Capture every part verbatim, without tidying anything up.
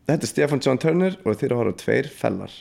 Þetta er Stefán John Turner og þið eru að horfa á Tveir fellar.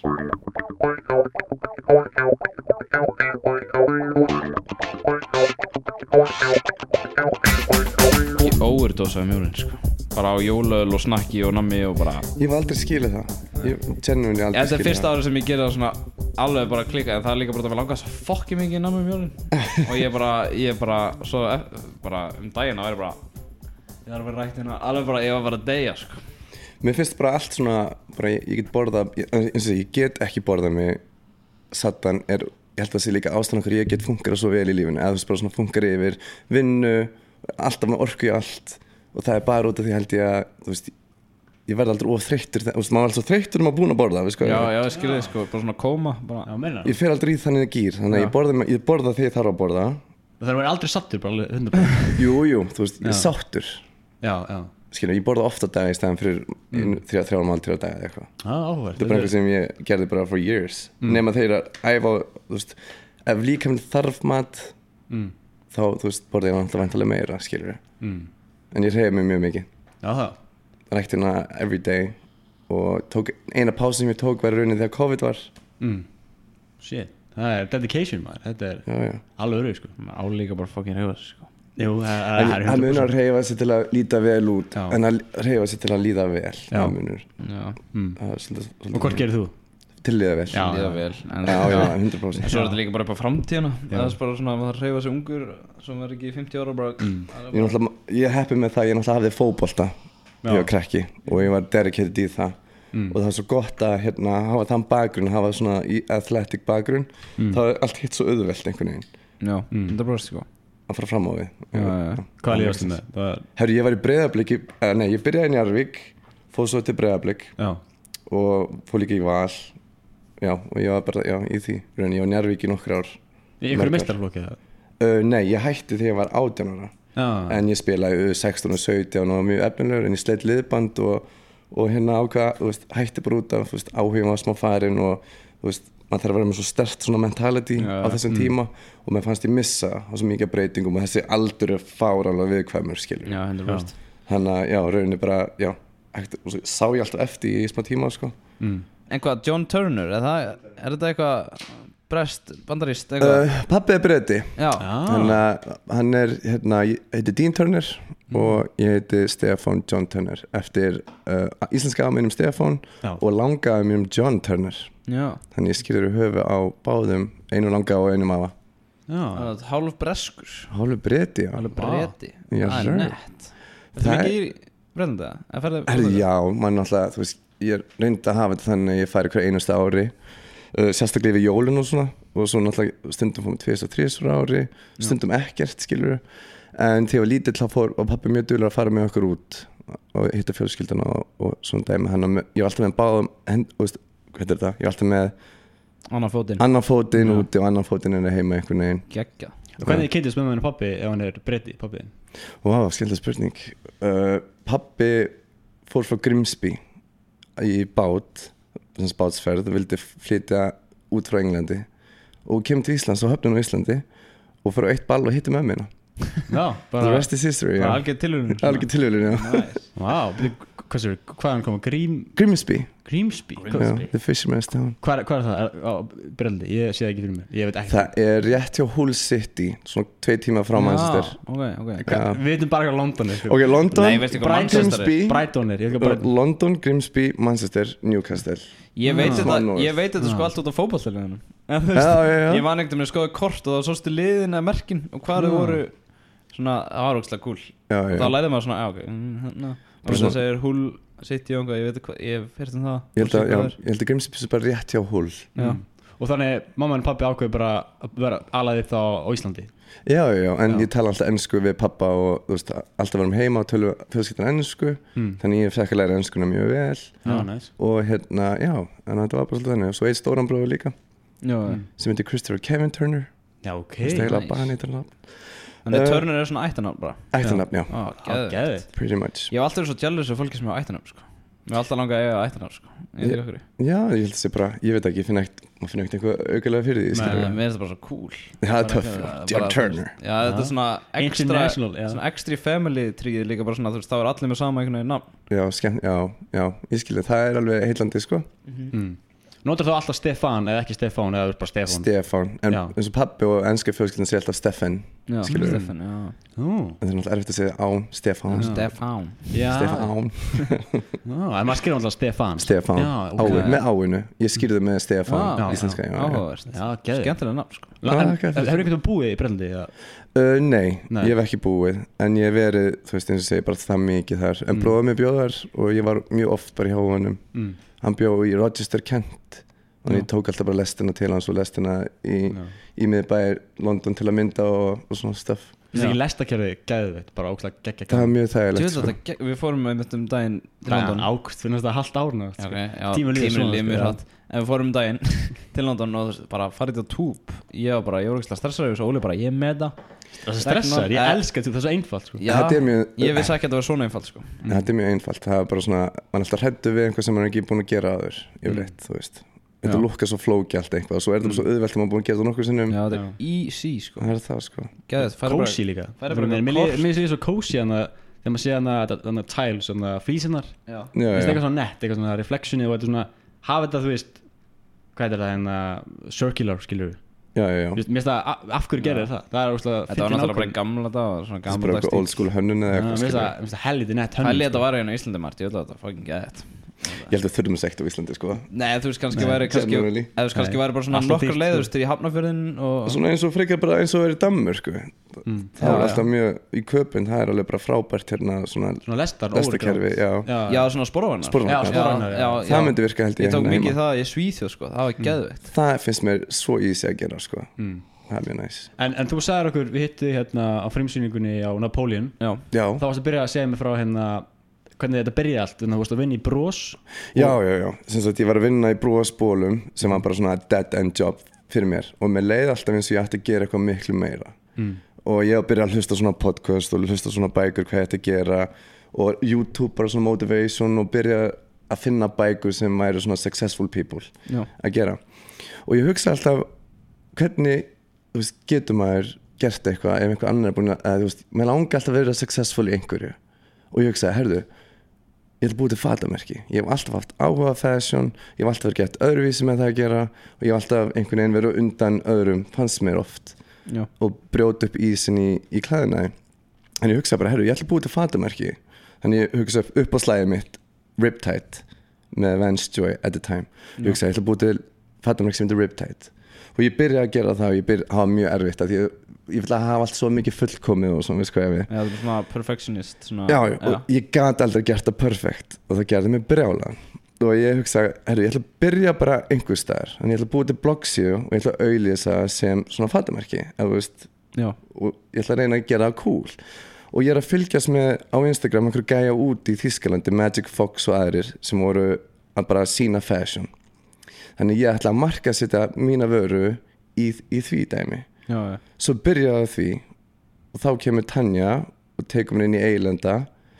Ég óverdosaði mjólin sko. Bara á jólaöl og snakki og nammi og bara Ég var aldrei skilið það. Ég genuinely aldrei skilið það. Þetta er fyrsta árið sem ég gerði það svona alveg bara klikka, en það er líka bara að mér langar svo fokki mikið nammi mjólin og ég bara, ég bara, svo bara um daginn að vera bara ég var að vera rætt hérna, alveg bara, ég var bara að deyja sko. Mér finnst bara allt svona, bara ég, ég get borðað, eins og ég get ekki borðað mig satan er, ég held að það sé líka ástæðan okkur ég get funkarað svo vel í lífinu, eða þú veist bara svona funkar yfir vinnu, alltaf með orku í allt og það er bara út af því held ég að, þú veist, ég verði aldrei of þreyttur, þú veist, maður er alltaf þreyttur um að búin að borða, veist hvað? Já, já, ég skilði sko, bara svona kóma, bara, já, meina. Ég fer aldrei í þannig gýr, þannig að ég borða, ég borða þegar ég þarf að borða. Það er aldrei sattur, bara alveg hundra prósent. Jú, jú, þú veist, ég er sáttur. Já, já. Skilur, ég borða ofta dag í stæðan fyrir mm. þrjá, þrjá máltíð á dag eða eitthvað. Ah, áhugavert. Þetta er bara eitthvað sem ég gerði bara for years. Mm. Nema þeir að æfa, þú veist, ef líkaminn þarf mat, mm. þá, þú veist, borða ég náttúrulega væntanlega meira, skilur. Mm. En ég hreyfi mig mjög mikið. Já, það. Ræktina every day og tók, eina pásu sem ég tók var raunin þegar COVID var. Mm. Shit, það er dedication, maður. Þetta er já, já. alveg öruggir, sko. Álíka bara fucking hreyfa sig, sko. Jú, það er hann munur að hreyfa sig til að líta vel út já. En að hreyfa sig til að líða vel það munur mm. það er svolítið, svolítið og hvort gerir þú? Til líða vel já, líða vel en já, já, hundra prósent en svo er þetta líka bara upp á framtíðina það er bara svona að maður hreyfa sig ungur sem er ekki fimmtíu ára bara, mm. ég, náttúrulega, ég heppi með það ég náttúrulega hafði fótbolta ég var krakki og ég var dedicated í það mm. og það var svo gott að hérna, hafa þann bakgrunn hafa svona athletic bakgrunn mm. þá er allt hitt svo auðvelt einhvern veginn já, mm. þetta er bara sko að fara fram á við já, já, já. Hvað líðast þið með? Var... Herru, ég var í Breiðablik uh, nei, ég byrjaði í Njarðvík fóð svo til Breiðablik og fóð líka í Val já, og ég var bara, já, í því Raunin, ég var í Njarðvík í nokkur ár Í einhverju meistaraflokki eða? Uh, nei, ég hætti þegar ég var átján ára já. En ég spilaði sextán og sautján og mjög efnilegur en ég sleitt liðband og, og hérna ákvað, þú veist, hætti bara út af áhugum á smá farin og, þú veist maður þarf að vera með svo sterkt svona mentality já, á þessum mm. tíma og mér fannst ég missa á svo mikið breytingum og þessi aldur er fáranlega viðkvæmur skilur já, hundra prósent þannig að já, rauninni bara, já ekkert, sá ég alltaf eftir í smá tíma sko. mm. En hvað, John Turner, er, það, er þetta eitthvað brest, bandarist eitthvað? Uh, Pabbi er breyti hann, hann er, hérna, ég heiti Dean Turner mm. og ég heiti Stefán John Turner eftir uh, íslenska afa mínum Stefán já. Og langa afa mínum John Turner já. Þannig ég skýrur höfu á báðum einu langa og einum afa já. Hálf breskur hálf breyti, já hálf breyti, það er nett Þetta er mikið í breytandi Já, mann alltaf, þú veist ég reyndi að hafa þetta þannig að ég færi hver einustu ári Uh, sérstaklega yfir jólin og svona og svo náttúrulega stundum fórum tvis og þris ári stundum ekkert skilur en þegar ég var lítill þá fór og pappi mjög duglegur að fara með okkur út og hitta fjölskylduna og, og svona dæmi hann með, ég var alltaf með báðum hend, og veist, hvað er þetta, ég var alltaf með annan fótinn annan fótinn úti og annan fótinn er heima einhvern veginn geggja og hvernig kynntist með með pappi ef hann er breyti pappi Vá, skemmtileg spurning uh, pappi fór frá Grimsby í bát sem bátsferð og vildi flytja út frá Englandi og kemur til Íslands og höfnum á Íslandi og fór á eitt ball og hitti með mér Já, bara The rest is history bara algjör tilhörun algjör tilhörun, já nice. Vá, hvað sér, hvaðan koma Grím Grimsby Grimsby, já, The Fisherman's Town Hvað er það, á Breldi, ég sé það ekki fyrir mér ég veit ekki Það er rétt hjá Hull City svona tvei tíma frá Manchester okay, okay. Við veitum bara hvað London er Ok, London, Nei, Grimsby Brighton er, uh, London, Grimsby, Manchester, Newcastle Ég veit ah. þetta, ég veit þetta sko allt út á fótboltaliðunum Ég var neitt um að skoða kort og þá sástu liðina merkin og hvað þau voru svona, það var ógeðslega cool já, já. Þá læriði maður svona, já ok hérna, og það segir Hull City og ég veit hvað, ég hef heyrt um það Ég held að, já, ég held að Grimsby er bara rétt hjá Hull mm. Og þannig, mamma og pappi ákveði bara að vera alaðið þá á Íslandi Já, já, en já. Ég tala alltaf ensku við pappa og þú veist, alltaf varum heima og tölu fjölskyldan ensku mm. Þannig ég fekk að læra enskuna mjög vel já, nice. Og hérna, já, en þetta var bara svolítið þannig og svo eitt stóran bróður líka já, mm. sem heitir Christopher Kevin Turner Já, ok nice. Þannig að Turner er svona ættanafn bara Ættanafn, já, já. Ó, geðveikt. Pretty much Ég hef alltaf verið svo jealous af fólki sem er á ættanafn sko. Mér er alltaf langað að eiga ættarnafn sko. Ég veit ekki Já, ég held að sé bara, ég veit ekki, ég finn ekkert maður finnir ekkert eitthvað aukalega fyrir því Nei, mér finnst það bara svo cool Já, það er töff, John Turner Já, þetta er svona extra International, já. Svona extra family tríð líka bara svona, þú veist, þá er allir með sama einhvern veginn nafn Já, skemmt, já, já, ég skilja, það er alveg heillandi, sko mm. Notar þú alltaf Stefán eða ekki Stefán eða bara Stefán? Stefán, en Já. eins og pabbi og enska fjölskyldan segja alltaf Stefan Já, Skilurðu? Stefán, já Ó, Það er náttúrulega erfitt að segja á Stefán Stefán já. Stefán, Ó, en maður skrifa alltaf Stefán Stefán, Já, ok. Áin, með áinu Ég skýrði með Stefán, Já, íslenska já, já. Áhugavert Já, geðveikt. Skemmtilega nafn sko La- En Ah, ok, hefur ykkur búið í Bretlandi? Ja. Uh, nei, Nei. ég hef ekki búið En ég hef verið, þú veist eins og segi, bara það mikið þar En mm. bróðið mér bjóð þar og ég var mjög oft bara hjá honum Mm. Hann bjóð í Rochester, Kent Og Já. ég tók alltaf bara lestina til hans og lestina í, Já. í miðbæir London til að mynda og, og svona stuff Það er ekki lestakerfi gæðveitt, bara ógslag geggja Það var mjög þægilegt Djú, sko. þetta gegn- Við fórum með um daginn til Bara London águst, finnst það halvt árna Já, okay, já, Tíminn líður tíminn svona, líður sko, mjög já. hratt En við fórum um daginn til London og þú veist, bara farið til Túp Ég var bara, ég var ekki stressaður og svo Óli bara, ég er með það Það er stressar, ég Eh, elska þetta, það er svo einfalt sko. Já, Þetta er mjög- ég vissi ekki að þetta var svona einfalt sko Þetta er mjög einfalt, það er bara svona Man er alltaf hræddur við einhver sem man er ekki búin að gera aður Yfirleitt, þú veist Þetta Já. lukkar svo flóki allt eitthvað og svo er þetta bara svo auðvelt að maður búin að gera það nokkur sinnum Já, þetta Já. er easy sko Það er það sko Gæðið, færi Cozy líka færi bara Mér eitthvað mér- kort. mér finnst það svo cozy hana þegar maður sé hana hana tiles, hana flísinnar Já, Já, Mér finnst já, eitthvað svona nett, eitthvað svona reflectioni og þetta svona hafa þetta, þú veist hvað er það, hérna circular, skilur já, já, já. Mér finnst það, a- af hverju gerir það? Það er óslega þetta var náttúrulega bara í gamla dag Svona Það er bara gamla eitthvað old school hönnun eða Mér eitthvað finnst skilur. það, mér finnst það helviti nett hönnun, Fæli sko. þetta var hérna í Íslandi Mart, ég veit að þetta fucking gæðið Ég held að þurfum að sekta á Íslandi sko Nei, þú veist kannski Nei, væri kannski, genuinely. eða þú veist kannski Nei, væri bara svona alltaf nokkar dýrt, leiður sko. til í Hafnarfjörðin og Svona eins og frekar bara eins og er í Dammur sko Mm. Það Já, er já. alltaf mjög í köpun, það er alveg bara frábært hérna svona Svona lestar, lestakerfi, já Já, svona sporvagnar Sporvagnar. Já, sporvagnar, já. já, Það myndi virka held ég Ég tók hérna mikið heima. það í Svíþjóð sko, það var geðveikt Það finnst mér svo easy að gera sko Mm. Það er mjög næs En, en þú sagðir okkur, við hittu hérna á frumsýningunni á Napoleon Já, Já, þá varst að byrja að segja mig frá hérna hvernig þetta byrjaði allt, þannig að þú varst að vinna í Bros já, já, já Sem sagt ég var að vinna í brúaspólum sem var bara svona dead end job fyrir mér og mér leið alltaf eins og ég ætti að gera eitthvað miklu meira mm. og ég var að byrja að hlusta svona podcast og hlusta svona bækur hvað ég ætti að gera og YouTube bara svona motivation og byrja að finna bækur sem væri svona successful people já, að gera og ég hugsa alltaf hvernig þú veist, getur maður gert eitthvað ef einhver annar er búin að, að þú veist, maður langar alltaf að vera successful í einhverju og ég hugsaði, herðu ég ætla að búið til fatamerki, ég hef alltaf haft áhuga á fashion, ég hef alltaf verið gett öðruvísi með það að gera og ég hef alltaf einhvern veginn verið undan öðrum, fannst mér oft já, og brjóta upp ísin í, í klæðinaði en ég hugsaði bara, herru, ég ætla að búið til fatamerki þannig ég hugsaði upp á slæðið mitt Riptide með Vance Joy at the time ég hugsaði, ég ætla að búið til fatamerki sem heitir Riptide og ég byrjaði að gera það og ég byrjaði að hafa mjög erfitt að ég, ég vil að hafa allt svo mikið fullkomið og svona, veist hvað ég við já, það er svona perfectionist svona, já, og ég gat aldrei gert það perfekt og það gerði mig brjála og ég hugsaði, herru, ég ætla að byrja bara einhver staðar, en ég ætla að búið til bloggsíðu og ég ætla að auglýsa sem svona fatamerki, eða þú veist já, og ég ætla að reyna að gera það cool og ég er að fylgjast með á Instagram einhverju gæja út í Þýskalandi, Magic Fox og aðrir sem voru að bara sína fashion þannig ég ætla að marka setja mína vöru í, í því dæmi já, já, svo byrjaði því og þá kemur Tanja og tekur mér inn í Eilenda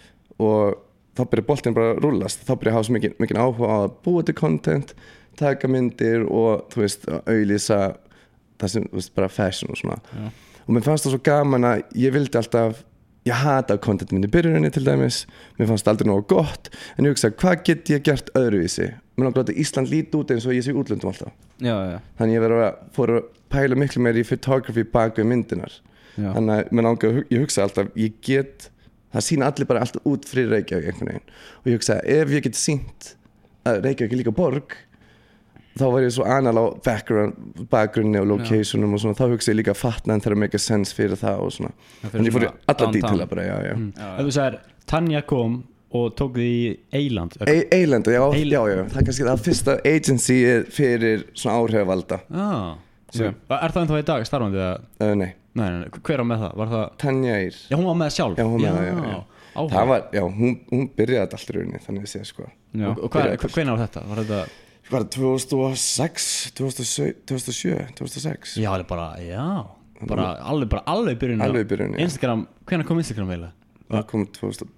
og þá byrja boltinn bara að rúllast þá byrja að hafa svo mikið, mikið áhuga á að búa til content taka myndir og þú veist, að auglýsa það sem, þú veist, bara fashion og svona já. og mér fannst það svo gaman að ég vildi alltaf ég hata content minn í byrjuninni til dæmis mér fannst það aldrei nógu gott en ég hugsaði, hvað get ég gert öðruvísi mér langar að láta Ísland líti út eins og ég sé í útlöndum alltaf já, já, þannig ég verið að fór að pæla miklu meir í photography bak við myndinar já. þannig að mér langar, ég hugsa alltaf ég get, það sína allir bara alltaf út fyrir Reykjavík einhvern veginn og ég hugsa ef ég get sínt að Reykjavík er líka borg þá var ég svo anal á background, bakgrunni og locationum og svona, þá hugsa ég líka að fatna en það er að make a sense fyrir það og svona Það fyrir þannig ég fór í svona alla downtown. dítila bara, já, já mm. Já, Ef þú sagðir, Tanja kom og tók því í Eiland E Eilenda, já, Eil- já, já, það er kannski það fyrsta agency fyrir svona áhrifavalda ah, Já. Er það ennþá í dag starfandi eða? uh, Nei, Nei, nei, nei, hver á með það? Var það? Tanja Eir Já, hún var með það sjálf Já, hún var með það, já, já. áhuga. Það var, já, hún, hún byrjaði þetta allt í rauninni, þannig að segja sko já. Og, og hvað, hvernig var þetta? Var þetta? Var það tvö þúsund og sex, tvö þúsund og sjö, tvö þúsund og sex Já, alveg bara, já Bara alveg, bara alveg í byrjun Alveg í byrjun, já. Instagram, hvernig kom Instagram eiginlega? Það kom tvö þúsund og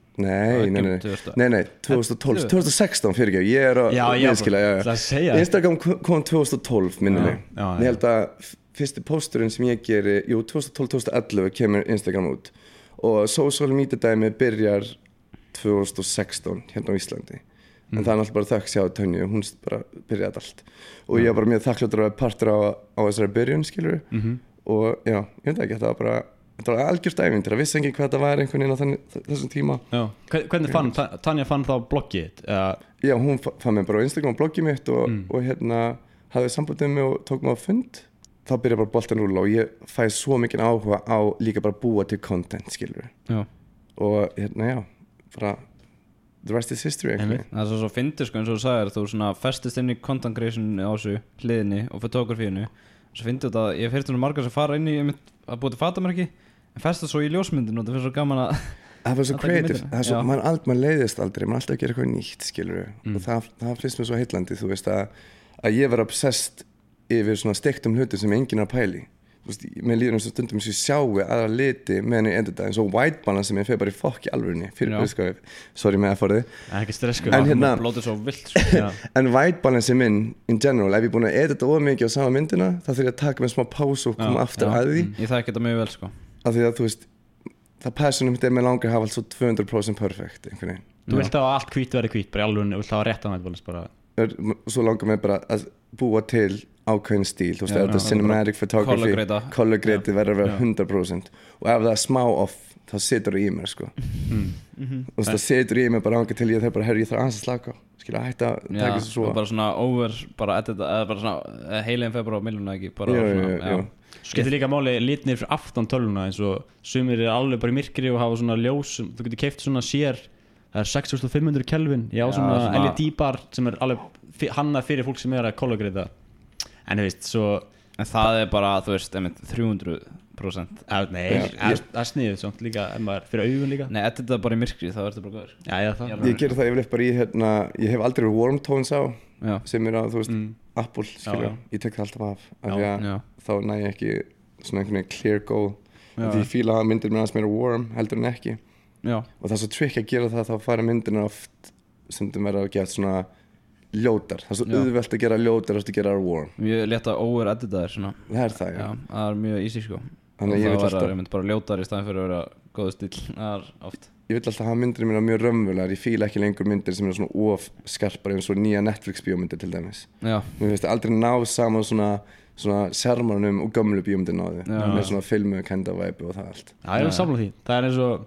Nei, nei, nei, tvö þúsund. nei, nei, twenty twelve, twenty sixteen fyrir ekki, ég er að Já, já, miðskila, já, það já. segja Instagram kom twenty twelve, minni mig. já, já. Ég held að f- fyrsti pósturinn sem ég geri, jú, twenty twelve, twenty eleven kemur Instagram út og social media dæmi byrjar twenty sixteen hérna á Íslandi. En það er náttúrulega bara þökk sjá Tönju, hún s- bara byrjaði þetta allt. Og ég var bara mjög þakkláttur að vera partur á, á þessari byrjun, skilur Mhm. og já, ég veit ekki, þetta var bara þetta var algjört ævintýri, ég vissi ekki hvað þetta var einhvern veginn á þannig, þessum tíma. Já. Hve- Hvernig fann, Ta- Tanja fann þá bloggið þitt? Eða- Já, hún fa- fann mig bara á Instagram bloggið mitt og, Mm. og hérna hafði sambandið mig og tók mig á fund. Þá byrjaði bara boltan rúlla og ég fæ svo mikið áhuga á líka bara búa til content, skilur við. Já. Og hérna, já, bara the rest is history, einhvern Einmitt. veginn. Það er svo svo fyndið sko eins og þú sagðir, þú svona festist inn í content creationinu á þessu hliðinni og fotografíinu. Svo fyndið þetta, ég hef heyrt um margar sem fara inn í einmitt að búa til fatamerki en festast svo í ljósmyndinu og það finnst svo gaman að Það var svo Að taka creative, myndina. það er svo, Já. maður ald, maður leiðist aldrei, maður er alltaf að gera eitthvað nýtt, skilur við. Mm. Og það, það finnst mér svo heillandi, þú veist, að, að ég var obsessed yfir svona steiktum hlutum sem enginn er að pæli. Þú veist, mér líður eins og stundum sem ég sjáu aðra liti meðan ég endur þetta, eins og white balance sem ég fer bara í fokk í alvörunni, fyrir Já. auðskafið, sorry með að forðið. Það er ekki stress sko. En hérna- blótið svo vilt sko. Já. En white balance minn, in general, ef ég er búin að edita of mikið á sama myndina, þá þurf ég að taka með smá pásu og koma Já, aftur já. að því. Ég þekki þetta mjög vel sko. Af því að þú veist, það passionum mitt er með langar að hafa allt svo two hundred percent perfect, einhvern veginn. Þú vilt hafa allt hvít verið hvít, bara í alveg, þú vilt hafa rétt að það bara. Er- Svo langar mig bara að búa til ákveðin stíl, þú veist, Já, þetta já, cinematic photography, color-grada. color grade verður að vera Já. one hundred percent og ef það er smá off, þá situr það í mér, sko. Mm. Þú veist, það situr í mér bara ángar til ég þarf bara, herru, ég þarf aðeins að slaka á, skilja, hætta að Já, taka þessu svo. og bara svona over bara edita, eða bara svona heilin feð bara á milluna ekki bara Jú, svona, jú, jú. Svo getur líka máli litnir fyrir aftan tölvuna eins og sumir er alveg bara í myrkri og hafa svona ljós, þú getur keypt svona sér það er six thousand five hundred Kelvin ég á Já, svona, svona- L E D bar sem er alveg fi- hannað fyrir fólk sem er að kologreita en þú veist, svo En það er bara, þú veist, einmitt three hundred percent að, nei, Já, að- ég- það er sniðið svona líka ef maður fyrir augun líka Nei, edita bara í myrkri, þá ertu bara góður já, já, það Já, Ég ger það yfirleitt bara í, hérna, ég hef aldrei verið warm tones á, Já, sem er á, þú veist, Mm. Apple, skilja, já. ég tek það alltaf af, af Já, því að já, þá næ ég ekki svona einhvern veginn clear goal, Já. því ég fíla að myndir mér aðeins meira warm heldur en ekki. já, Og það er svo trick að gera það, þá fara myndina oft stundum verða að gera svona ljótar, það er svo Já. auðvelt að gera ljótar eftir að gera þær warm, mjög létt að over edita þér svona það er það, já, Já, það er mjög easy sko Þannig að Og ég það vil verða alltaf- einmitt bara ljótar í staðin fyrir að vera góðu stíl Það er oft ég vil alltaf hafa myndir mína mjög raunverulegar, ég fíla ekki lengur myndir sem eru svona of skarpar eins og nýja Netflix bíómyndir til dæmis, Já, mér finnst aldrei ná saman svona svona sjarmanum og gömlu bíómyndir náði, Já. með svona filmu, kenda væpi og það allt. Já, ég er að samla því. Það er eins og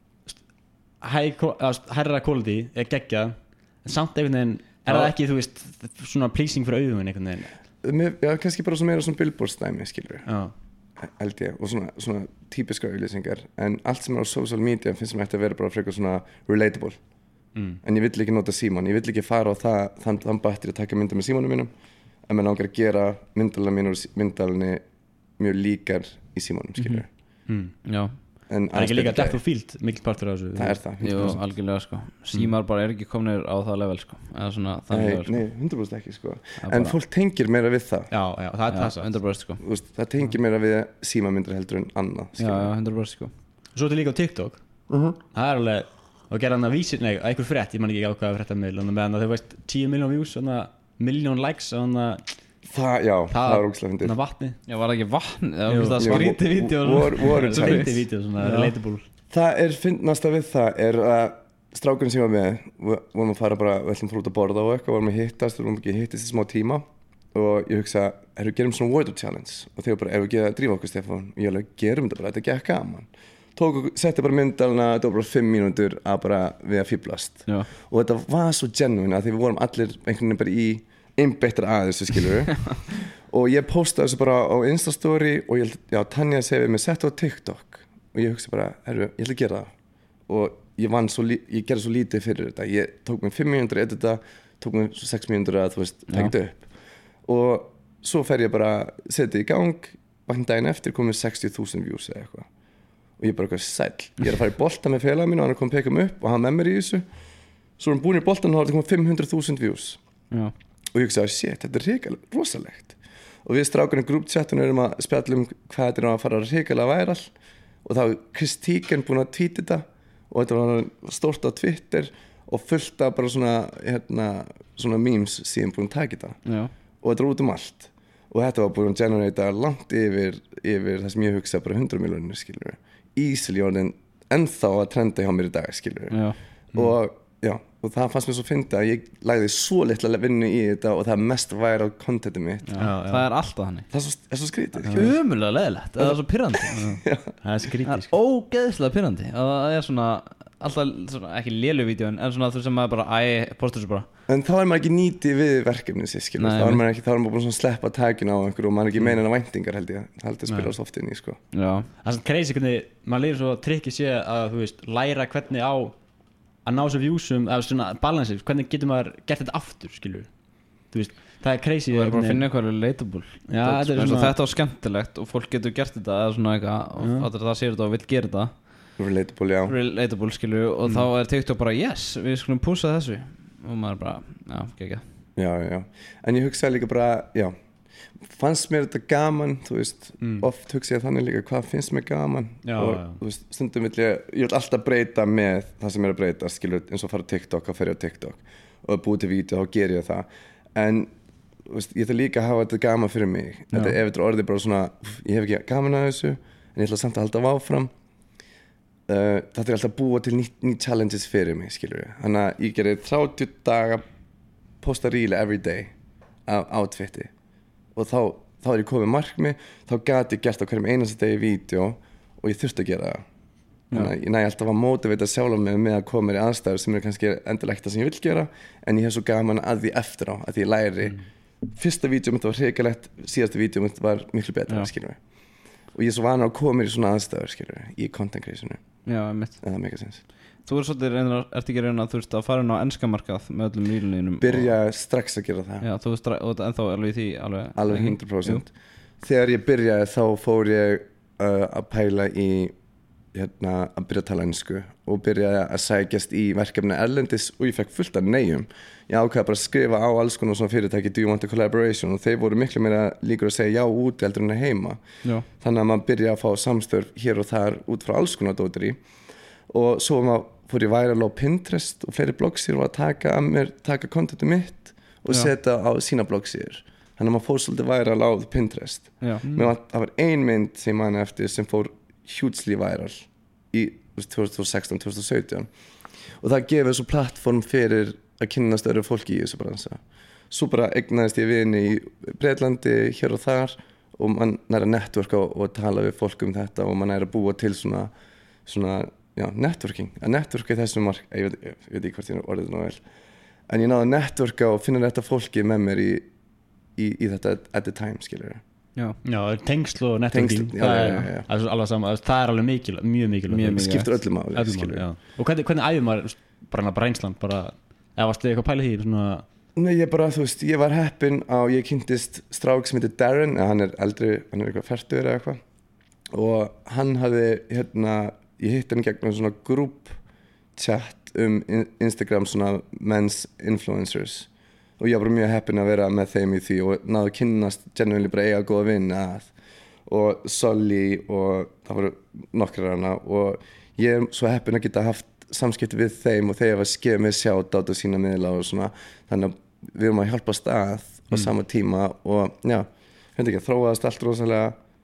high, qual- eða, st- hærra quality er geggjað en samt einhvern veginn er Já. það ekki, þú veist, svona pleasing fyrir auðvun einhvern veginn. Mér, já, kannski bara svona meira svona billboardstæmi, skilur við, Já, held ég, og svona, svona típiska auðlýsingar, en allt sem er á social media finnst mér eftir að vera bara frekar svona relatable, mm. en ég vill ekki nota síman, ég vill ekki fara á það, þann, þann batteri að taka myndir með símanum mínum, en mér langar að gera myndalina mín og myndalini mjög líkar í símanum, skilur við, Mm. já, en Það er ekki líka aðeins depth betur of field, mikil partur af þessu. það er það, jú, hundra prósent. algjörlega sko Símar bara er ekki komnir á það level sko Eða svona það Nei, level sko nei, hundra prósent ekki, sko, Það er en bara- fólk tengir meira við það, Já, já, það er það Já, svo. hundred percent sko þú veist, það tengir meira við símamyndir heldur en annað, Já, skilur já, við. hundred percent sko Svo er þetta líka á TikTok. Mhm. Það er alveg, og gera hann að vísir, nei, einhver frétt, ég man ekki á hvaða fréttamiðl, en meðan að þau veist tíu miljón views, svona miljón likes, svona Það, já, það er ógæslega fyndið. svona vatni. Já, var það ekki vatn? Eða Jú. finnst það Jú. skrítið vídeo War- Water Svo type. fyndi vídeo, svona Já. relatable. Það er fyndnasta við það er að strákurinn sem ég var með, við vorum að fara bara, við ætlum að fara út að borða og eitthvað, vorum að hittast, við vorum ekki að hittast í smá tíma og ég hugsa, erum við gerum svona wardrobe challenge og þegar bara, erum við ekki að drífa okkur Stefán og ég alveg, gerum þetta bara, þetta gekk gaman tók okkur, setti bara myndalina, þetta var bara fimm mínútur að bara við að fýblast Já, og þetta var svo genuine að því við vorum allir einhvern veginn bara í einbeittar að þessu, skilur við og ég postaði þessu bara á Instastory og ég held, já, Tanja segi við mig, settu á TikTok og ég hugsa bara, herru, ég ætla að gera það og ég vann svo, lí- ég gerði svo lítið fyrir þetta, ég tók mig fimm mínútur að edita, tók mig svo sex mínútur að, þú veist, taka þetta upp og svo fer ég bara setja í gang, vakna daginn eftir komið sextíu þúsund views eða eitthvað og ég bara eitthvað sæll, ég er að fara í bolta með félaga mín og hann er komið að peka mig upp og hann með mér í þessu svo erum búin í boltan og það er komið fimm hundruð þúsund views já, og ég hugsaði, shit, þetta er ríkilega rosalegt og við strákunum grúptchattunum erum að spjalla um hvað þetta er að fara ríkilega væral og þá er Chris Teagan búin að tweeta þetta og þetta var stórt á Twitter og fullt af bara svona hérna, svona memes síðan búin að taka þetta Já. og þetta er út um allt og þetta var búin að generata langt yfir, yfir það sem ég hugsa bara hundra miljónir skilur easily orðin ennþá að trenda hjá mér í dag skilur Já. og já, og það fannst mér svo fyndið að ég lagði svo litla vinnu í þetta og það er mest viral contentið mitt Já. Já, já. Það er alltaf þannig það er svo, er svo skrítið Ömulega leðilegt, það er svo pirrandi Það er skrítið Það sko. er ógeðslega pirrandi að það er svona alltaf svona, ekki lélu vídeóin en svona þú sem maður bara æ, postur svo bara en þá er maður ekki nýtið við verkefni sér skilur, Nei, þá er nei. maður ekki, þá er maður búin að sleppa takinu á einhverju og maður er ekki meina en að væntingar held ég það held ég að spila Nei. svo oft inn í sko Já. Það er svona crazy hvernig maður lýður svo trikkið sé að þú veist læra hvernig á að ná svo viewsum eða svona balansir, hvernig getur maður gert þetta aftur skilur þú veist, það er crazy Þú verður bara að hvernig- finna eitthvað relatable Já, Dot, þetta er eins og svona- þetta er skemmtilegt og fólk getur gert þetta eða svona eitthvað og fattar það sér þetta og vill gera þetta relatable, já relatable skilju og þá er TikTok bara yes, við skulum púsa þessu og maður bara, já, geggjað já, já, já. En ég hugsaði líka bara, já fannst mér þetta gaman, þú veist oft hugsa ég þannig líka, hvað finnst mér gaman Já, og já. þú veist, stundum vil ég ég vil alltaf breyta með það sem er að breyta skilur, eins og fara á TikTok, að fer ég á TikTok og búið til vídeo, þá ger ég það en þú veist, ég ætla líka að hafa þetta gaman fyrir mig þetta, ef þetta er orðið bara svona úff, ég hef ekki gaman að þessu, en ég ætla samt að halda áfram uh, þetta er alltaf að búa til nýtt ný challenges fyrir mig skilur ég, þannig að ég gerir þrjátíu daga posta ríli every day á, á Twitter og þá, þá er ég komið markmið þá gat ég gert á hverjum einasta degi vídeo og ég þurfti að gera það þannig að ég næ alltaf að mótivita sjálf mig með að koma mér í aðstæður sem er kannski endurlegt það sem ég vil gera en ég hef svo gaman að því eftir á að því ég læri fyrsta vídeo mitt var hrikalegt síðasta vídeo mitt var miklu betra skilur við og ég er svo vana að koma mér í svona aðstæður skilur við í content creationu Já, mitt en það meika sens Þú er svolítið reyndar, ert ekki reyna að þú veist að fara inn á enska markað með öllum lílunum byrja strax að gera það Já, þú veist, og þetta ennþá alveg í því alveg, alveg hundrað prósent þegar ég byrjaði þá fór ég uh, að pæla í hérna, að byrja að tala ensku og byrjaði að sækjast í verkefni erlendis og ég fekk fullt af neyjum ég ákvaði bara að skrifa á alls konar svona fyrirtæki do you want a collaboration og þeir voru miklu meira líkur að segja já úti heldur en að heima Já. þannig að maður byrjaði að fá samstörf hér og þar út frá alls konar dótri og svo maður fór ég viral á Pinterest og fleiri bloggsíður var að taka að mér taka kontentu mitt og Já. setja á sína bloggsíður þannig að maður fór svolítið viral á Pinterest Já. Mér var, það var ein mynd sem mann eftir sem fór hugely viral í twenty sixteen twenty seventeen og það gefið svo plattform fyrir að kynnast öðru fólki í þessu bransa svo bara egnaðist ég vini í Breitlandi hér og þar og mann er að networka og, og tala við fólk um þetta og mann er að búa til svona, svona já, networking, að networka í þessum mark ég veit, ég, ég veit ekki hvort ég orðið ná vel en ég náði að networka og finna þetta fólki með mér í, í, í þetta at the time, skilur ég Já. Já, tengsl og networking Tengsl, já, það, já, er, já, já. það er alveg saman, það er alveg mikilvægt, mjög mikilvægt Mjög mikilvægt. skiptir öllu máli, Öllum skilur máli, ég já. Og hvernig, hvernig æfum maður bara bara einsland bara, eða varstu eitthvað að pæla í því svona, Nei, ég bara, þú veist, ég var heppinn á, ég kynntist strák sem heitir Darren, eða hann er eldri, hann er eitthvað fertugur eða eitthvað og hann hafði, hérna, ég hitt hann gegnum svona group chat um in- Instagram svona men's influencers og ég var bara mjög heppinn að vera með þeim í því og náðu að kynnast genuinely bara eiga góða vinn að og Solly og það voru nokkrar hana og ég er svo heppinn að geta haft samskipti við þeim og þeir hafa skefið mig shoutout á sína miðla og svona þannig að við erum að hjálpa stað á sama tíma og já, hérna ekki, þróaðast allt rosalega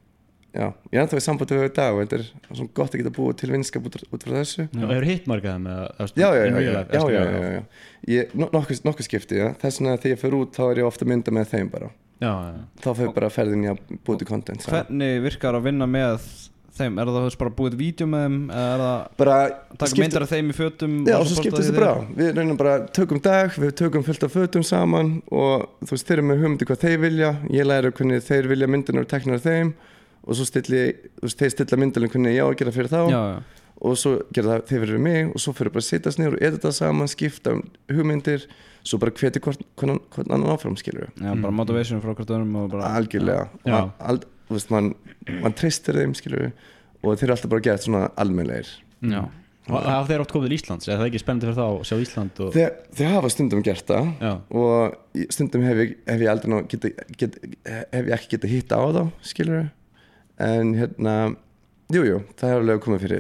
já, ég er ennþá í sambandi við í dag og þetta er svona gott að geta búið til vinskap út, út frá þessu og hefur hitt margað með já, já, já, já, já, já, já, já. Ég, no, nokkuð, nokkuð skipti, já, þess vegna þegar ég fer út þá er ég ofta að mynda með þeim bara já, já. þá fer bara ferðin í að búið til content saman. Hvernig virkar að vinna með þeim? Er það þú veist bara búið vídeo með þeim eða er það bara taka myndar af þeim í fötum já, og svo posta skiptist því það þeir? bara við reynum bara, tökum dag, við tökum fullt af fötum saman og þú veist, þeir eru með hugmyndi hvað þeir vilja ég læra hvernig þeir vilja myndunar og teknar þeim og svo stilli, þú veist, þeir stilla myndalinn hvernig ég á að gera fyrir þá Já, já. og svo gera það þeir fyrir mig og svo fyrir bara að setjast niður og edita saman, skipta um hugmyndir svo bara hveti hvort hvern annan áfram, skilur Já, bara motivation frá hvort öðrum og bara algjörlega, Já. og al, þú veist, mann man treystir þeim, skilur og þeir eru alltaf bara gett svona almennlegir Já. Og hafa þeir oft komið til Íslands, er það ekki spennandi fyrir þá að sjá Ísland og... þeir, þeir hafa stundum gert það Já. og í- stundum hef ég, hef ég aldrei ná, geta, get, hef ég ekki getað hitta á þá, skilur en hérna jújú, jú, það er alveg komið fyrir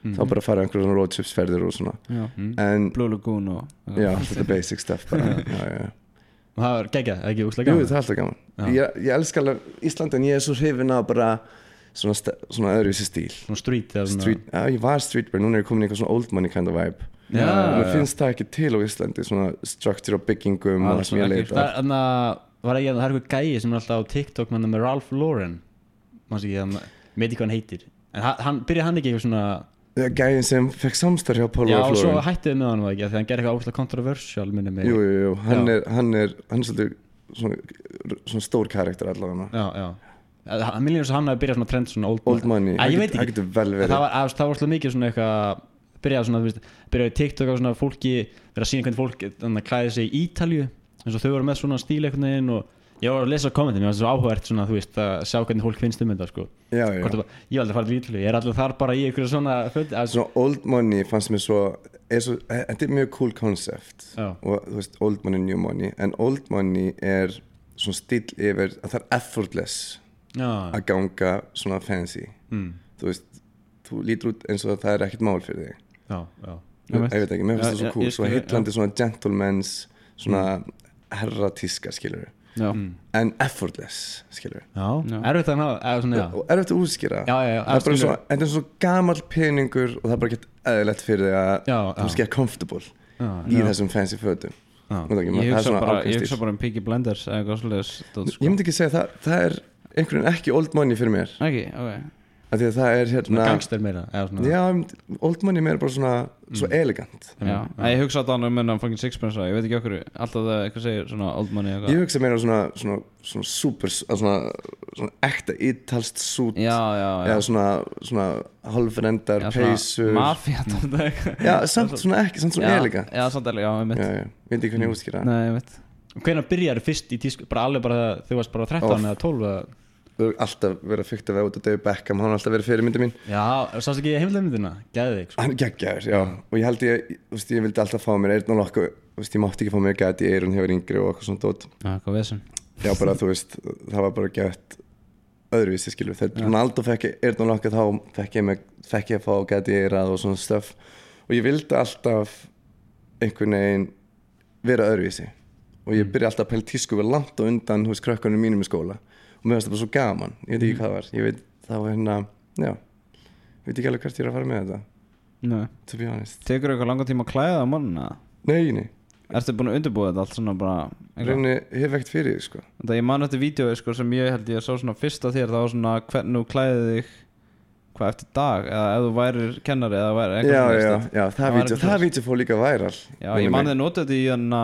þá bara fara einhverjum svona roadtripsferðir og svona Já. en, Blue Lagoon og já, þetta basic stuff bara, já, já Og það var geggjað, ekki úslega Jú, gaman það er alltaf gaman ég, ég elska alveg Ísland en ég er svo hrifin af bara svona, st- svona öðruvísi stíl Svona street eða svona street, já, ég var streetwear, núna er ég komin í eitthvað svona old money kind of vibe Já, og mér já. finnst það ekki til á Íslandi svona structure og byggingum Ah, og það sem ég svona leita Það þannig að var ekki að það er eitthvað gæi sem er alltaf á TikTok með, með Ralph Lauren Manstu ekki, hann veit ekki hvað hann heitir En hann, hann byrjaði hann ekki eitthvað svona af gæðin sem fekk samstarf hjá Paul Já, og svo Lauren hættiði með hann var ekki af Því að hann gerði eitthvað óslega controversial minni mig jú, jú, jú, hann Já. er hann er, hann er svolítið svona, svona stór karakter allavega Já, já Hann minnir þess að hann hafi byrjað svona trend svona old, old money, Æ, ég það veit get- það ekki getur vel verið Það var, að, það var svolítið mikið svona eitthvað Byrjaði svona, þú veist Byrjaði í TikTok á svona fólki Verið að sína hvernig fólk þannig að klæði sig í Ítalíu eins og þau voru með svona stíl einhvern veginn og ég var að lesa kommentin, ég var svo áhugavert svona, þú veist, að sjá hvernig fólk finnst um þetta, sko. já, já. Hvort það bara- Ég var aldrei að fara til Ítalíu, ég er allir þar bara í einhverju svona föt, að, Svona old money fannst mér svo, er svo þetta er mjög cool concept Já. og þú veist old money, new money en old money er svona stíl yfir að það er effortless Já, að ganga svona fancy mm, þú veist, þú lítur út eins og það er ekkert mál fyrir þig já, já. ég veit ekki, mér finnst Já, það svo já, cool ég svo skil, hitlandi svona gentlemen's svona herra tíska skilur Já, en effortless skilur Já, Já. erfitt að ná, eða svona, já. og er þetta að útskýra Já, já, já, það er bara skilur. svo, þetta er svo gamall peningur og það er bara ekkert eðlilegt fyrir þig að Já, þú já. sker comfortable Já, í þessum fancy fötum Já. Veit ekki, ég það er hugsa svona bara, ákveðin ég stíll. hugsa bara um Peaky Blinders eða eitthvað svoleiðis dót, sko. ég myndi ekki segja það, það er einhvern veginn ekki old money fyrir mér Ekki, ok af því að það er Svona hérna gangster meira, eða svona. já, old money mér er bara svona svo elegant Já, en ég hugsa þetta um enn fucking Sixpence ég veit ekki okkur, alltaf það eitthvað segir svona old money ég eitthvað hugsa meira svona, svona, svona super að svona, svona ekta ítalst sút Já, já, já eða svona, svona halfrendar Já, svona peysur Mafía þetta eitthvað já, samt svona ekki, samt svona Já, elegant Já, samt elegant, já, ég mitt já, já, ég veit ekki hvernig ég útskýra Nei, ég mitt Hvenær byrjar fyrst í tísku, bara alveg bara þegar þú varst bara þrettán Off. eða tólf eða? þú hefur alltaf verið að fykta við út af David Beckham hann har alltaf verið fyrirmyndi mín Já, sást ekki heimildamyndina? Gæði þig, sko. hann er geggjaður, já og ég held ég, þú veist, ég vildi alltaf fá mér eyrnalokk og þú veist, ég mátti ekki fá mér gæti í eyrun hefur yngri og eitthvað svona dót Já, hvað vesen já, bara þú veist, það var bara gett öðruvísi skilur, þegar Ronaldo fekk eyrnalokk þá fekk ég, mig, fekk ég að fá gæti í eyrað og svona stöf og ég vildi alltaf einhvern veginn vera öðruvísi og ég byrja alltaf að pæla tísku verið langt og undan hús krökkunum mínum í skóla og mér finnst það bara svo gaman, ég veit ekki hvað það var ég veit, það var hérna, já ég veit ekki alveg hvert ég er að fara með þetta Nei to be honest, Tekur eitthvað langan tíma að klæða á mann eða? nei, nei Ertu búin að undirbúa þetta allt svona bara eitthvað? reyni hef ekkert fyrir því, sko Þetta ég man eftir vídeo sko, sem ég held ég sá svona fyrst á þér það var svona hvernig þú klæðið þig hvað eftir dag eða ef þú værir kennari eða værir já, eitthvað já, svoleiðis. já, það var vídeo, eitthvað það svoleiðis. vídeo fór líka væral Já, ég man þið notið þetta í hann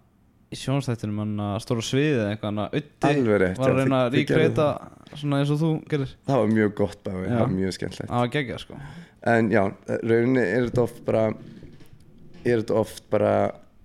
í sjónstættinum hann stóra sviðið eða eitthvað hann Uddi Alveg rétt, var að já, reyna þið- að þið ríkreita svona eins og þú gerir það var mjög gott bæði, Já. það var mjög skemmtilegt það var geggjað sko en já, rauninni er þetta oft bara er þetta oft bara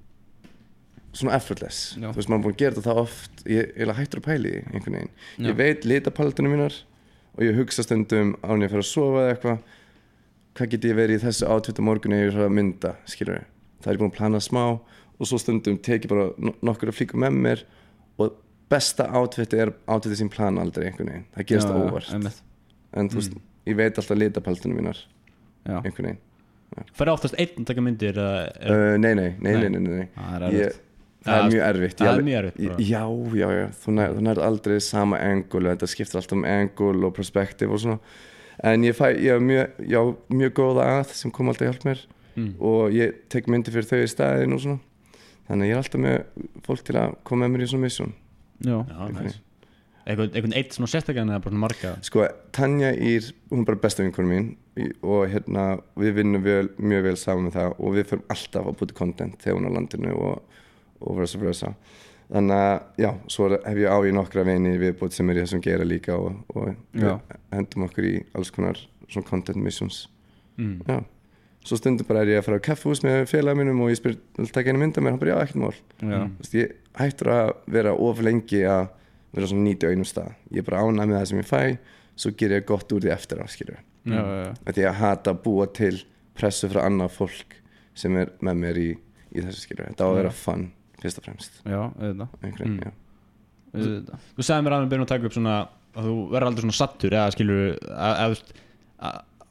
svona effortless Já. þú veist, maður er búin að gera þetta það oft ég er hættur að pæli í einhvern veginn Já. ég veit litapalettuna mínar og ég hugsa stundum án ég að fara að sofa eða eitthvað hvað get ég verið í þessu átvitt á morgun eða ég er að mynda, skilur það er ég búin að plana smá og svo stundum tek ég bara no- nokkur að flíka með mér og besta átvitti er átvitti sem plana aldrei einhvern veginn, það gerist Já, já, óvart einmitt. en þú veist, ég veit alltaf litapalettuna mínar Já, einhvern veginn Færðu oftast einn að taka myndir eða, er, Uh, nei, nei, nei, nei, Nei. nei, nei. það er Ég, erfitt það er Já, mjög erfitt það Ég er alveg- mjög erfitt bara. Já, já, já, þú nær, þú nær aldrei sama angul og þetta skiptir alltaf um angul og perspektiv og svona en ég fæ, ég hef mjög, já, mjög góða að sem kom alltaf að hjálpa mér Mm. og ég tek myndi fyrir þau í staðin og svona þannig að ég er alltaf með fólk til að koma með mér í svona mission Já, Já, næs Einhvern einhvern eitt svona sérstakann eða bara svona marga Sko, Tanja Ír, hún er bara besta vinkonu mín í- og hérna, við vinnum vel, mjög vel saman með það og við förum alltaf að búti content þegar hún er á landinu og, og versa versa þannig að, já, svo hef ég á í nokkra vini viðbúti sem er í þessum gera líka og, og við Já. hendum okkur í alls konar svona content missions mm. já, svo stundum bara er ég að fara á kaffhús með félaga mínum og ég spyr, vil taka einu mynda mér, hann bara, já, ekkert mál já, Þú veist, ég hættur að vera of lengi að vera svona nýti á einum stað ég er bara ánægð með það sem ég fæ svo ger ég gott úr því eftir á, skilur já, já, já. að ég hata að búa til pressu frá annað fólk sem er með mér í, í þessu, skilur þetta á að vera fun, fyrst og fremst Já, auðvitað, einhvern Mm. veginn, já auðvitað. Þú sagði mér að við byrjum að taka upp svona að þú verður aldrei svona sattur eða skilur að, að, að, að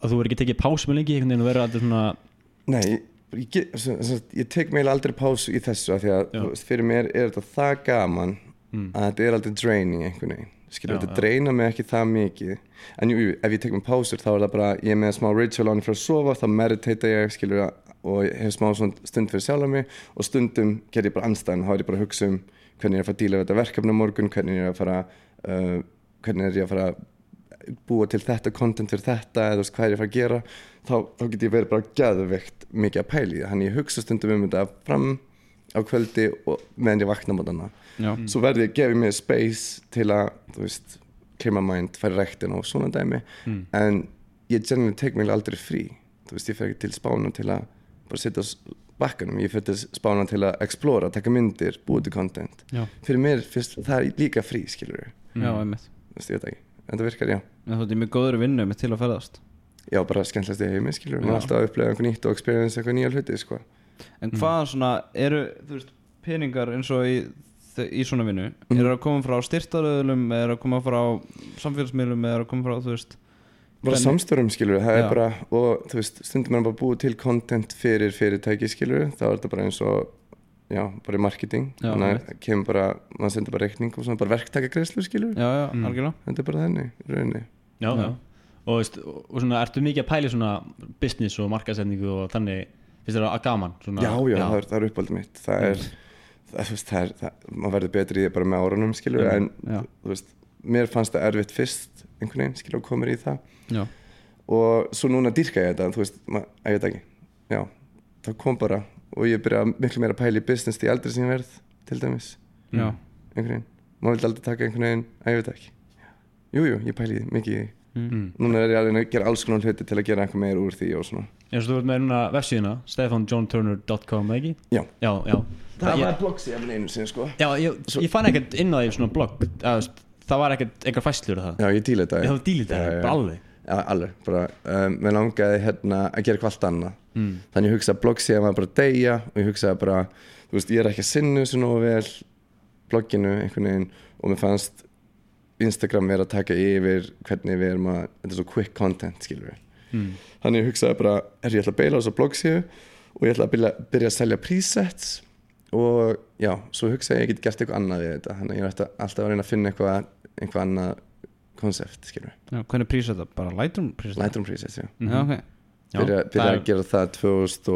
að þú verður ekki tekið pásu með lengi einhvern veginn og verður alltaf svona Nei, ég, ég, ég, ég tek mig aldrei pásu í þessu af því að þú veist, fyrir mér er þetta það gaman mm. að þetta er aldrei draining einhvern veginn skilur, þetta dreina mig ekki það mikið en jú, jú, ef ég tek mig pásur þá er það bara ég er með smá ritual án fyrir að sofa þá meditata ég skilur og ég hef smá stund fyrir sjálf mig og stundum ger ég bara andstæðan, þá er ég bara að hugsa um hvernig ég er að fara að díla við þetta verkefni á morgun hvernig ég er að fara uh, hvernig er ég að fara að búa til þetta content fyrir þetta eða hvað er ég að fara að gera þá, þá get ég verið bara geðveikt mikið að pæla í það þannig ég hugsa stundum um þetta fram á kvöldi og meðan ég vakna mótana mm. svo verði ég að gefa mér space til að þú veist, clear my mind færi rektin og svona dæmi mm. en ég generally tek mig aldrei frí þú veist, ég fer ekki til Spána til að bara sitja á bakkanum, ég fer til Spána til að explora, taka myndir, búa til content já. Fyrir mér fyrst, það er líka frí skilur við já, einmitt þú veist, ég veit ekki, en það virkar, já en þú ert mjög góður vinnu með til að ferðast já, bara skemmtilegast í heimi skilur við, maður alltaf að upplega eitthvað nýtt og experience eitthvað nýja hluti sko. En hvað mm. svona, eru, þú veist, peningar eins og í, í svona vinnu mm. eru að koma frá styrtaröðlum, eru að koma frá samfélagsmiðlum, eru að koma frá, þú veist bara samstörum skilur, það er bara og þú veist, stundum er bara búið til content fyrir fyrirtæki skilur, þá er þetta bara eins og já, bara marketing já, þannig að það kemur bara, maður sendur bara reikning og svona bara verktakagreiðslu skilur já, já, mm. algjörlega þetta er bara þenni, rauninni já, já, og veist, og svona, ertu mikið að pæli svona business og markaðsendingu og þannig, finnst þér að gaman svona, já, já, já, það er, það er uppáldið mitt það er, mm. það, þú veist, það er það, maður verður betri í það bara með árunum skilur, mm. en, já. Þú veist, mér fannst það erfitt fyrst einhvern veginn, skilur, og komur í það já. Og svo núna dýrka ég þetta þú veist, maður, ég veit ekki já, það kom bara og ég byrjaði miklu meira að pæla í business því eldri sem ég verð til dæmis já. Einhvern veginn, maður vildi aldrei taka einhvern veginn ég veit ekki, jújú, jú, ég pæli mikið í því mm. núna er ég að gera alls konar hluti til að gera eitthvað meira úr því og svona eins og þú ert með núna vefsíðuna stefan john turner dot com, ekki? Já, já, já. það var ég... bloggsíða með einu sinni sko já, ég, Svo... ég fann ekkert inn á því svona blogg að, það var ekkert einhver fæslur það já, ég dílitaði ég dílitaði, bara alveg já, alveg, bara, um, mér langaði hérna að gera eitthvað allt annað mm. þannig ég hugsaði að bloggsíða var bara að deyja og ég hugsaði bara, þú veist, ég er ekki að sinna þessu nógu vel blogginu einhvern veginn og mér fannst Instagram er að taka yfir hvernig við erum að, þetta er svo quick content skilur við mm. þannig ég hugsaði bara, er ég ætla að beila á þessu bloggsíðu og ég ætla að byrja, byrja að selja presets og já, svo hugsaði ég, ég get gert eitthvað annað við þetta þannig ég ætla alltaf að reyna að finna eitthvað, eitthvað annað koncept skilur við já, hvernig presets það? Bara Lightroom presets? Lightroom presets, já mm-hmm. já, ok byrja, byrja að gera það tvö þúsund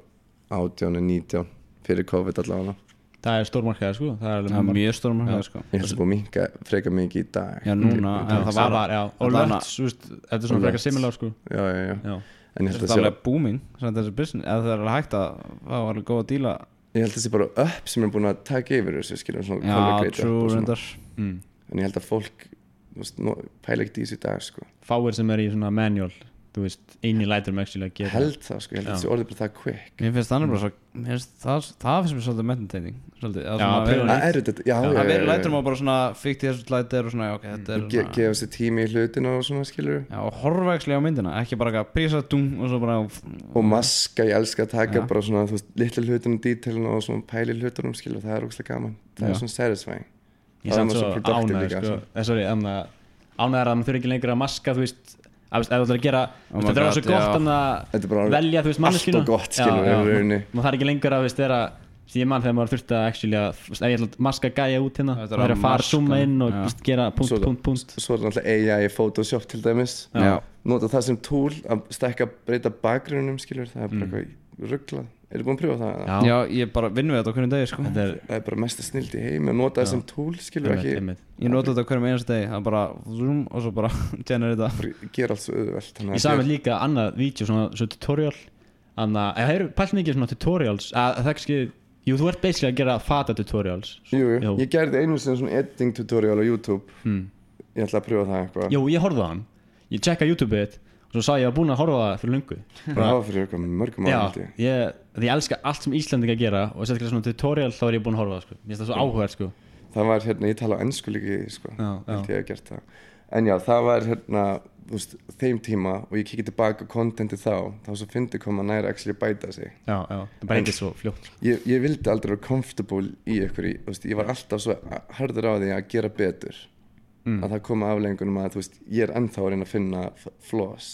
og átján og nítján fyrir COVID allavega það er stórmarkaði sko það er, það er mjög stórmarkaði sko ég held að búið að minka freka mikið í dag já núna en það var, var já og Let's þetta er svona freka similar sko já já já, já. en ég held að það er alveg booming þessi business eða það er alveg hægt að það var alveg góð að díla ég held að það sé bara upp sem er búin að taka yfir þessu skilur svona já true reyndar mm. en ég held að fólk veist, no, pæla ekkert í þessu í dag sko fáir sem er í svona manual þú veist, eini Lightroom actually að gera held það sko, ég held að þessi orðið bara það quick mér finnst þannig bara svo mér finnst það, það finnst mér svolítið meditating svolítið, já, það er þetta já, já, það verður Lightroom og bara svona fíkt í þessu slæti og svona, ok, þetta er Ge, gefa sér tími í hlutinu og svona, skilur já, og horfa ekki á myndina, ekki bara að prísa dung og svo bara og maska, ég elska að taka já. Bara svona, þú veist, litlu hlutinu dítilinu og svona pæli hlutunum, skilur, það er ógeðslega gaman það já. Er svona satisfying ég samt svo ánægð, sko, sorry, ánægðar að maður þurfi ekki lengur að maska, þú veist ef þú ætlar að gera oh þetta er alveg svo gott að velja þú veist manneskina allt og gott skilur við rauninni maður þarf ekki lengur að veist þeirra sem ég mann þegar maður þurfti að actually að ef ég ætla að maska gæja út hérna og þeirra að fara zooma inn og veist, gera punkt, svo, punkt, punkt svo er náttúrulega A I í Photoshop til dæmis já. Nota það sem tool að stekka breyta bakgrunnum skilur það er bara mm. eitthvað rugglað er þið búin að pröfa það? Já, já ég bara vinn við þetta á hverjum degi sko. það, er, það er bara mest að snildi í heim að nota það sem tool skilur ekki ég nota þetta hverjum einast degi það er bara zoom og svo bara generate þetta gera allt svo auðvelt ég sagði með líka annað vídeo svona, svona tutorial þannig að það eru pælt mikið svona tutorials að það ekki jú þú ert basically að gera fata tutorials jú, jú. Ég gerði einu sem svona editing tutorial á YouTube hmm. ég ætla að pröfa það eitthvað jú ég horfði á hann ég checka YouTube-ið og svo sá ég að búin að horfa á það fyrir löngu bara hafa fyrir eitthvað mörgum ára ég, ég elska allt sem Íslandingar gera og sérstaklega svona tutorial þá er ég búin að horfa á það sko. Mér finnst það svo áhugað sko. það var hérna, ég tala á ensku líka sko. já, já. Ég hef gert það en já, það var hérna veist, þeim tíma og ég kikið tilbaka contenti þá þá svo fyndi koma næra actually bæta sig já, já, það bara ekki svo fljótt ég, ég vildi aldrei vera comfortable í ykkur veist, ég var alltaf svo harður á því að gera betur mm. að það koma afleggingunum að þú veist, ég er ennþá að reyna að finna flaws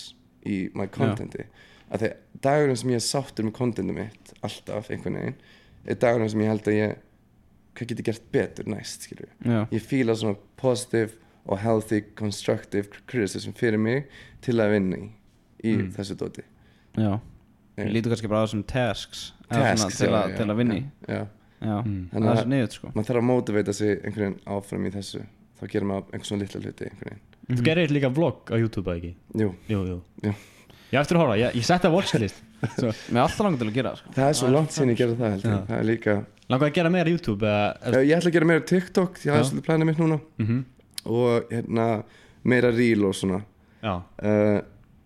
í my contenti að því dagurinn sem ég er sáttur með contentið mitt alltaf einhvern veginn er dagurinn sem ég held að ég hvað get ég gert betur næst skilur Já. ég fíla svona positive og healthy constructive criticism fyrir mig til að vinna í í Mm. þessu dóti Já, Eh, lítur kannski bara á þessum tasks, eða tasks, svona til, já, að, já, til að vinna í já, já. Já, Mm. það er svo niður sko maður þarf að mótivata sig einhvern veginn áfram í þessu þá gerir maður einhvern svona litla hluti einhvern veginn Þú gerir líka vlogg á YouTube eða ekki? jú, Jú, jú Jú. Ég á eftir að horfa, ég, ég setti að watchlist Svo, Mér er alltaf langt til að gera það sko það er svo langt síðan ég gerði það held ég Já. það er líka langaði að gera meira YouTube eða, Eh, ég ætla að gera meira TikTok því að það Já. er svolítið planið mitt núna mm -hmm. og hérna meira reel og svona Já uh,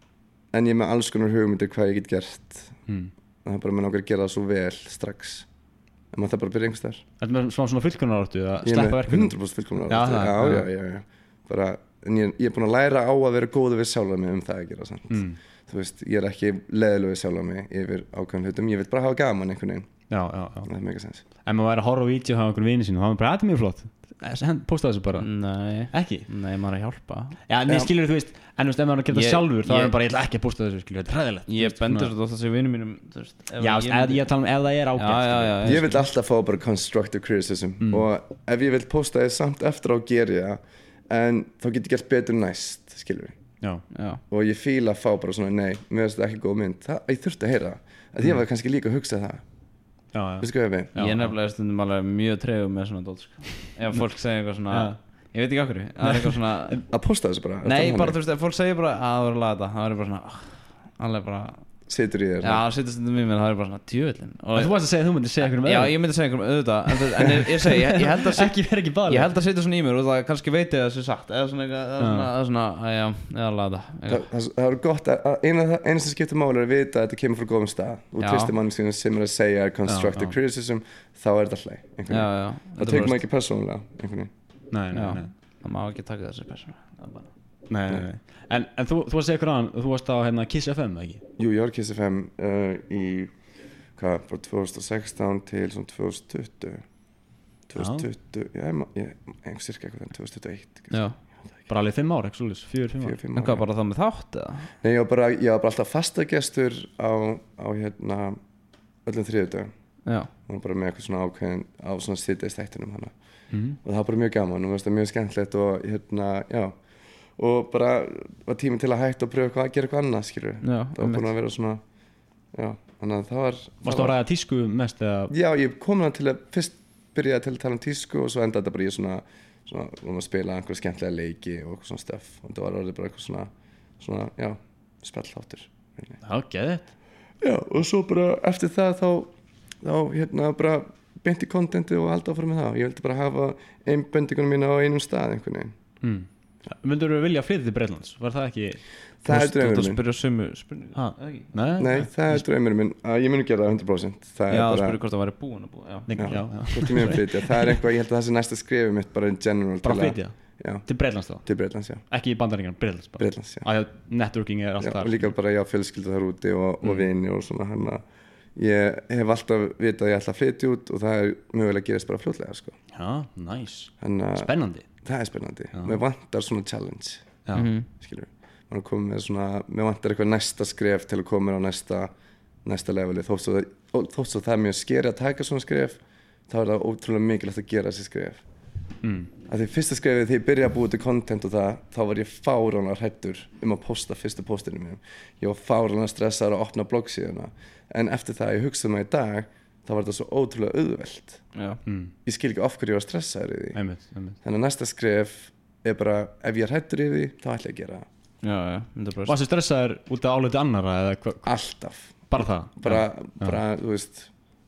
en ég er með alls konar hugmyndir hvað ég get gert mm. það er bara með náttúrulega að gera það svo vel strax en maður þarf bara að byrja einhvers þar Ertu með svona, svona fullkunaráttu að ég er sleppa með verkunum? hundra prósent fullkomna Já, það, já, já. já, já, já. Bara, en ég, ég er búin að læra á að vera góður við sjálfa mig um það að gera sant? Mm. þú veist, ég er ekki leðileg við sjálfa mig yfir ákveðum hlutum, ég vil bara hafa gaman einhvern veginn, Já, já, já það er mega sens Ef maður væri að horfa á vídeo og hafa einhvern vini sín og það var bara, þetta er mjög flott Hend- Posta þessu bara Nei, Ekki? nei, maður er að hjálpa Já, nei, Já. skilur þú veist En þú veist, ef maður er að gera Ég- það sjálfur þá er ég- hann bara, ég ætla ekki að posta þessu, skilur Þetta er hræðilegt þú Ég veist, bendur svona- svo oft að sé vinnum mínum þú veist, ef Já, ég ég, myndi- ég tala um ef það er ágætt Já, já, já, ég vil alltaf fá bara constructive criticism Mm. og ef ég vil posta þið samt eftir á geri það en þá get ég gert betur næst skilur við, Já, Já, og ég fíla að fá bara svona nei, mér finnst þetta ekki góð mynd það, ég þurfti að heyra það, að ég var kannski líka að hugsa það já, já veistu hvað ég við? Já, ég er já. nefnilega stundum alveg mjög tregur með svona dót sko. Ef fólk segir eitthvað svona Já. Ég veit ekki okkur, það er eitthvað svona að posta þessu bara, Nei, bara þú veist, ef fólk segir bara að það voru að laga þetta Það er bara svona, ah, alveg bara situr í þér Já, það situr stundum í mér, það er bara svona djöfullin En þú varst að segja að þú myndir segja einhverjum Já, öðrum ég myndi segja einhverjum auðvitað En, þú- en ég, ég segi, ég, ég held að Ekki verið ekki bara Ég held að setja svona í mér og það kannski veit ég að það sé sagt Eða svona, eða Já. svona, eða svona, að já, eða laga það, þetta það, það er gott að, að eina, eina sem skiptir máli er að vita að þetta kemur frá góðum stað og Já. tristir mannskinu sem er að segja constructive Já, já. criticism þá er þetta hlæg Já, já, það tekur maður ekki persónulega einhvern veginn Nei, nei, Já. nei Það má ekki taka þessi persónu Það er bara Nei, nei, nei. En, en þú, þú varst að segja ykkur aðan Þú varst á hérna, Kiss F M, eða ekki? Jú, ég var Kiss F M uh, í hvað, frá tvö þúsund og sextán til svona tvö þúsund og tuttugu tvö þúsund og tuttugu, já, ég, ma- ég, einhver cirka eitthvað tvö þúsund tuttugu og eitt kannski. Já, Bara alveg fimm ár, ekki svolítið? Fjögur, fimm ár? Fjögur, fimm en hvað, ára. bara það með þátt eða? Nei, ég var bara, ég var bara alltaf fastagestur á, á hérna öllum þriðjudögum Já, og bara með eitthvað svona ákveðin á svona sýtiðist þættinum hana Mhm. og það var bara mjög gaman og það var mjög skemmtilegt og hérna, já og bara var tími til að hætta og pröfa hvað að gera eitthvað annað, skilur já, það var búin að vera svona já, þannig að það var Varst það þú að ræða tísku mest eða? já, ég kom það til að fyrst byrjaði til að tala um tísku og svo endaði þetta bara í svona svona, vorum að spila einhverja skemmtilega leiki og eitthvað svona stöf og það var orðið bara eitthvað svona svona, já, spjallháttur Já, geðið já, og svo bara eftir það þá þá, hérna, bara beint í kontenti og halda áfram með það ég vildi bara hafa einbendingunum mína á einum stað einhvern veginn mm. Myndur þú vilja flytja til Bretlands? Var það ekki? það er Þú ert draumur að minn spyrja sumu spurningu Ha. eða ekki? Nei, nei, það er draumur minn að ég muni gera það hundra prósent það Já, er það bara spyrja hvort það væri búin að búa Já, Nei, Já. já, já. hvort ég mun flytja það er eitthvað, ég held að það sé næsta skrifið mitt bara in general Bara til að- flytja? já, Til Bretlands þá? til Bretlands, já, Ekki í bandaríkjan, Bretlands bara Bretlands, já Að networking er allt Já, þar og líka bara ég á fjölskyldu þar úti og, og Mm. vini og svona hann að ég hef alltaf vitað að ég ætla að flytja út og það er mögulega að gerast bara fljótlega sko. Já, næs Þannig að Spennandi það er spennandi Já. mér vantar svona challenge Já, Mhm. skilur við maður komið með svona mér vantar eitthvað næsta skref til að koma mér á næsta næsta leveli þótt svo, það- ó, þótt svo það er mjög skeri að taka svona skref þá er það ótrúlega mikilvægt að gera þessi skref mm. að því fyrsta skrefið þegar ég byrjaði að búa til content og það þá var ég fáránlega hræddur um að posta fyrstu postinu mínum ég var fáránlega stressaður að opna bloggsíðuna en eftir það ég hugsaði mig í dag þá var þetta svo ótrúlega auðvelt já, Mm. ég skil ekki af hverju ég var stressaður í því Einmitt, einmitt þannig að næsta skref er bara ef ég er hræddur í því þá ætla ég að gera það já, já, hundra prósent. Varstu stressaður út af áleiti annara eða hva, alltaf bara það? bara, Já. bara þú veist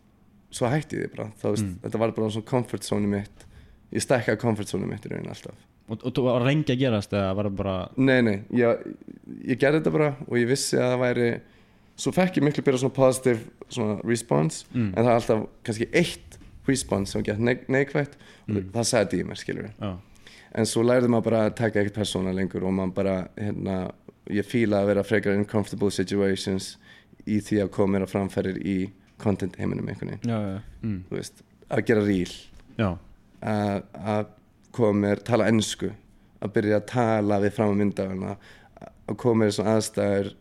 svo hætti ég því bara þá, veist, Mm. þetta var bara svona comfort zone mitt ég stækkaði comfort zone mitt í raunin alltaf Og, og þú var rengi að gerast eða var það bara nei nei, ég, ég gerði þetta bara og ég vissi að það væri svo fekk ég miklu byrja svona positive svona response Mm. en það er alltaf kannski eitt response sem gett neik neikvætt og Mm. það sagði í mér skilur við Já, en svo lærði maður bara að taka ekkert persóna lengur og maður bara hérna, ég fíla að vera frekar uncomfortable situations í því að koma mér að framfærir í content heiminum einhvern veginn Já, já, mm. þú veist, að gera reel Já, að, að koma mér, tala ensku að byrja að tala við fram á myndavælna að koma mér í svona aðstæður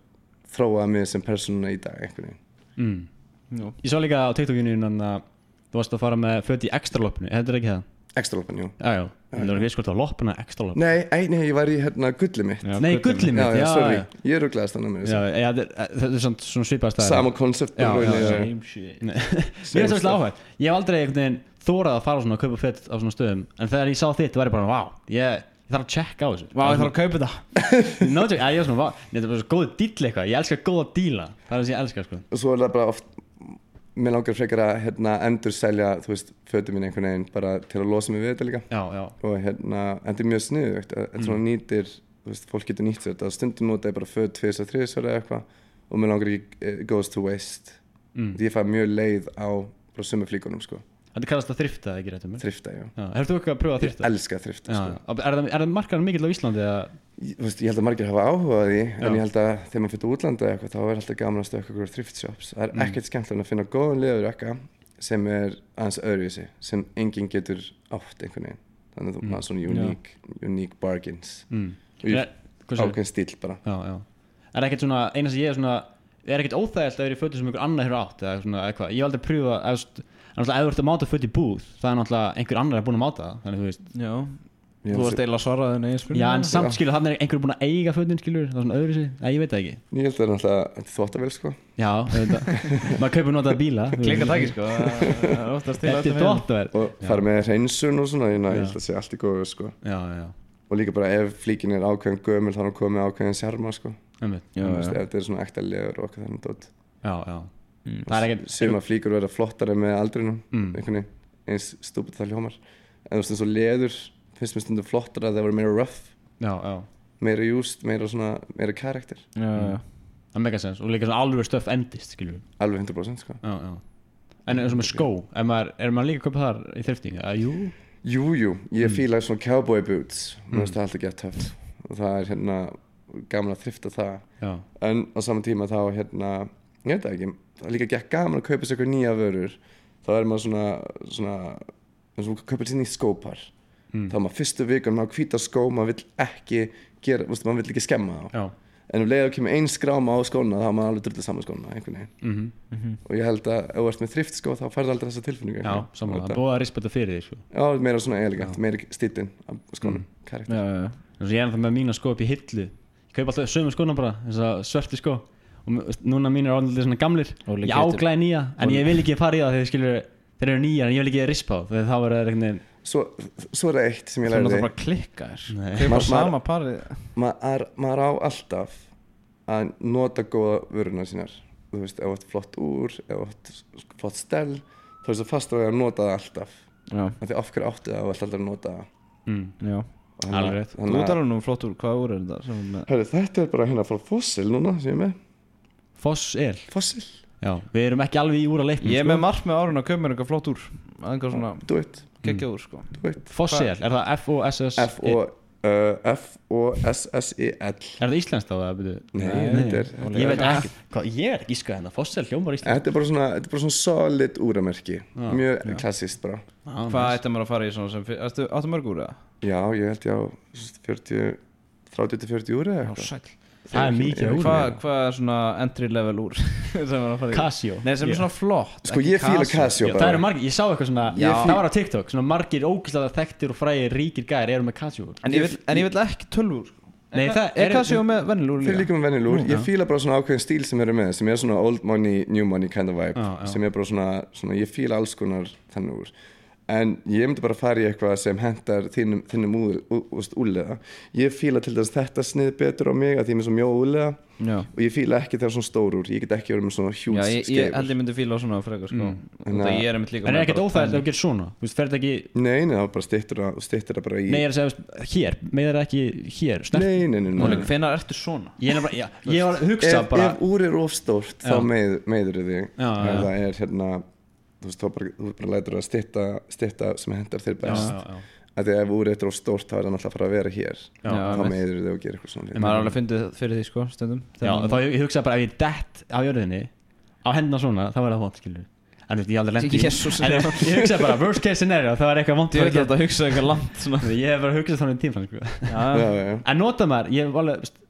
þróaði mig sem persóna í dag einhvern veginn mm. Já. Ég sá líka á TikTokinu að þú varst að fara með föt í extra loppinu, þetta er ekki það? Extra loppan, jú Já, já, það er ekki skort á loppuna extra loppinu Nei, ei, nei, ég var í hérna gulli mitt Já, Nei, gullið gullið mitt, já, já, já, sorry, já. ég er rugglaðist þannig með Já, já, þetta er- þetta er svona, svona svipað stæð Sama koncept Já, já, já. Same shit Mér finnst það svolítið áhægt. Ég hef aldrei einhvern veginn þórað að fara svona að kaupa fett á svona stöðum. En þegar ég sá þitt var ég bara, vá, ég, ég þarf að checka á þessu. Vá, ég þarf að kaupa þetta No joke, ég er svona, vá, þetta er bara svo góð díll eitthvað. Ég elska góða díla. Það er það sem ég elska, sko. Og svo er það bara oft Mér langar frekar að hérna, endur selja Þú veist, fötum mín einhvern veginn bara til að losa mig við þetta líka Já, já. Og hérna, þetta er mjög sniðugt Þetta svona nýtir, þú veist, fólk getur nýtt sér þetta Stundum nota ég bara föt tvis og þris eða eitthvað Og mér langar ekki, it goes to waste Mm. Því ég fæ mjög leið á bara sömu flíkunum, sko Þetta kallast að þrifta, ekki rétt um mig. Þrifta, já Já, hefur þú eitthvað að pröfa að Ég þrifta? elska að þrifta, Já, sko já. Er það, er það markaðan mikill á Íslandi eða? Ég, þú veist, ég held að margir hafa áhuga á því Já. En ég held að þegar maður fyrir útlanda eða eitthvað Þá er alltaf gaman að stökka okkur thrift shops Það er Mm. ekkert skemmtilega en að finna góðan leðurjakka Sem er aðeins öðruvísi Sem enginn getur átt einhvern veginn Þannig að þú Mm. maður svona unique, unique bargains Mm. Og ég Er- hvað segirðu? ákveðin stíl bara Já, já. Er ekkert svona, eina sem ég er svona, er ekkert óþægilt að vera í fötum sem einhver annar hefur átt eða svona eitthvað. Ég hef aldrei pröfa, eða þú veist, en náttúrulega ef þú ert að máta föt í búð, það er náttúrulega einhver annar er búin að máta það, þannig þú veist. Já, Ég þú held varst eiginlega að svara þenni eigin spurningu Já, en samt Já. skilur, þannig er einhver búin að eiga fötin, skilur, það er svona öðru sig, ég veit það ekki. Ég held að það er náttúrulega þvóttavél sko Já, auðvitað. Maður kaupir notaða bíla. Klinga takki sko, það er oftast til Þetta er þvóttavél. Og fara með hreinsun og svona Ég Já. held að sé allt í góðu sko Já, já, Og líka bara ef flíkin er ákveðin gömul Þá er hann komið ákveðin sjarma sko einmitt. Já, Þú veist, já. Ef þetta er svona ekta leður og okkur þannig dót Já, já. Mm. Það er ekkert, Suma flíkur verða flottari með aldrinum Mm. einhvern veginn, eins stúpid það hljómar en þú veist eins og leður finnst mér stundum flottara að það voru meira rough já, já. meira used, meira svona, meira karakter Já, já. Það er megasens og líka svona alveg stöf endist, skilur. alveg hundrað prósent sko Já, já. En eins og með skó, er maður, er maður líka að kaupa þar í þrifting? Já, jú. Jú, jú, ég Mm. fíla svona cowboy boots mér Mm. finnst það alltaf gett töft og það er hérna gaman að þrifta það Já, en á saman tíma þá hérna ég veit það ekki, það er líka gett gaman að kaupa sér eitthvað nýja vörur þá er maður svona, svona eins og kaupa sér nýtt skópar mm. þá er maður fyrstu vikum á hvíta skó maður vill ekki gera, veistu, maður vill ekki skemma þá já. en ef leiður kemur ein skráma á skóna þá er maður alveg drullið saman skóna einhvern veginn Mhm. Mhm. og ég held að ef þú ert með þrift skó þá færðu aldrei þessa tilfinningu Já, samanlega, það er búið að rispeta fyrir því, sko. já, meira svona elegant, Já. meira stílinn af skónum, Mm. karakter Já, já, já. Þannig að ég er ennþá með mína skó upp í hillu. Ég kaup alltaf sömu skóna bara, þess að svörti skó. Og m- veist, núna mín er orðinlega svona gamlir. Óli Ég getur- áglæði nýja, en ég vil ekki fara í það þegar skilur, þeir eru nýja, en ég vil ekki rispa á, þegar þá er það einhvern veginn. svo, svo er það eitt sem ég Þú náttúrulega lærði bara klikka þér Nei. Kaupa Ma- sama parið maður, maður á alltaf að nota góða vöruna sínar þú veist, ef þú ert flott úr ef þú ert flott stell þá er það fast að nota það alltaf Já, af því af hverju áttu það og ert aldrei að nota það Mm. já Og þannig að- Alveg rétt. Þú þannig ert að- alveg nú flott úr, hvað úr er þetta? sem er með- Hörru, þetta er bara hérna frá Fossil núna sem ég er með Foss El. Fossil, Já, við erum ekki alveg í úr að leiknum, Ég er með margt með árun að kaupa mér eitthvað flott úr Eitthvað svona do it, geggja úr sko do it Foss El, er það F O S S E? F O uh, F O S S E L Er það íslenskt þá? eða byrju? Nei, Nei. þetta er Ég veit ekki, hvað, ég er ekki ískað hérna, Foss El hljómar íslenskt. Þetta er bara svona, þetta er bara svona solid úramerki Já, mjög já. klassist bara Já, Hvað nice. ætti maður að fara í svona sem fyr- Ertu áttu mörg úr eða? Já, ég held ég á fjörutíu þrjátíu til fjörutíu úr eða Já, eitthvað sæll Það er mikið úr. Hvað hvað er svona entry level úr sem maður að fara í? Casio. Nei, sem er Ég- svona flott Sko, ekki ég fíla Casio Já, bara. það eru margir, ég sá eitthvað svona, Ég það fíl- var á TikTok, svona margir ógæslega þekktir og frægir ríkir gæðir eru með Casio. En ég vil, en ég vil ekki tölvur sko. Nei, Er- það Er er- Casio með vennilúr Þeir líka? líka með venjulúr, Nú, ég já. fíla bara svona ákveðin stíl sem eru með sem er svona old money, new money kind of vibe Já, já. sem er bara svona, svona ég fíla alls konar þannig úr en ég myndi bara fara í eitthvað sem hentar þínum, þínum úrlega ég fíla til þess þetta snið betur á mig að því ég er með svo mjó úrlega Já, og ég fíla ekki þegar svona stór úr ég get ekki verið með svona Já hjúls ég, ég held ég myndi fíla á svona frekar sko Mm. mm. Það ég er einmitt líka En er með ekkert bara óþægilegt ef tiny. þú gerir svona, þú veist, fer þetta ekki, Nei, nei, það bara styttur það styttur það bara í nei, ég er að segja, þú veist, hér, með það ekki hér, snert. Nei, nei, nei, nei. Óli, hvenær ertu svona? Ég er bara, já, ég var að hugsa Ef, bara, ef úr er ofstórt þá Já. með, meður þig Já, já, ef já. það er hérna þú veist, þá bara, þú bara lætur að stytta, stytta sem hentar þér já, best já, já, að því að ef úr er of stórt þá er það náttúrulega að fara að vera hér já, Já, þá einmitt. meður þig og gera eitthvað svona En maður er alveg fyndið fyrir því sko stundum já, Þegar þá ég, ég hugsa bara ef ég dett á jörðinni, á hendina svona, þá er það vont, skilur. En þú veist, ég hef aldrei lent í, Jesús, en ég, ég hugsa bara, worst case scenario, það var eitthvað vont Þú fyrir veit að að þetta hugsa eitthvað land svona gera. Ég hef bara hugsað þannig tíma, sko. Já, já, já, já. En nota maður, ég hef alveg, veist,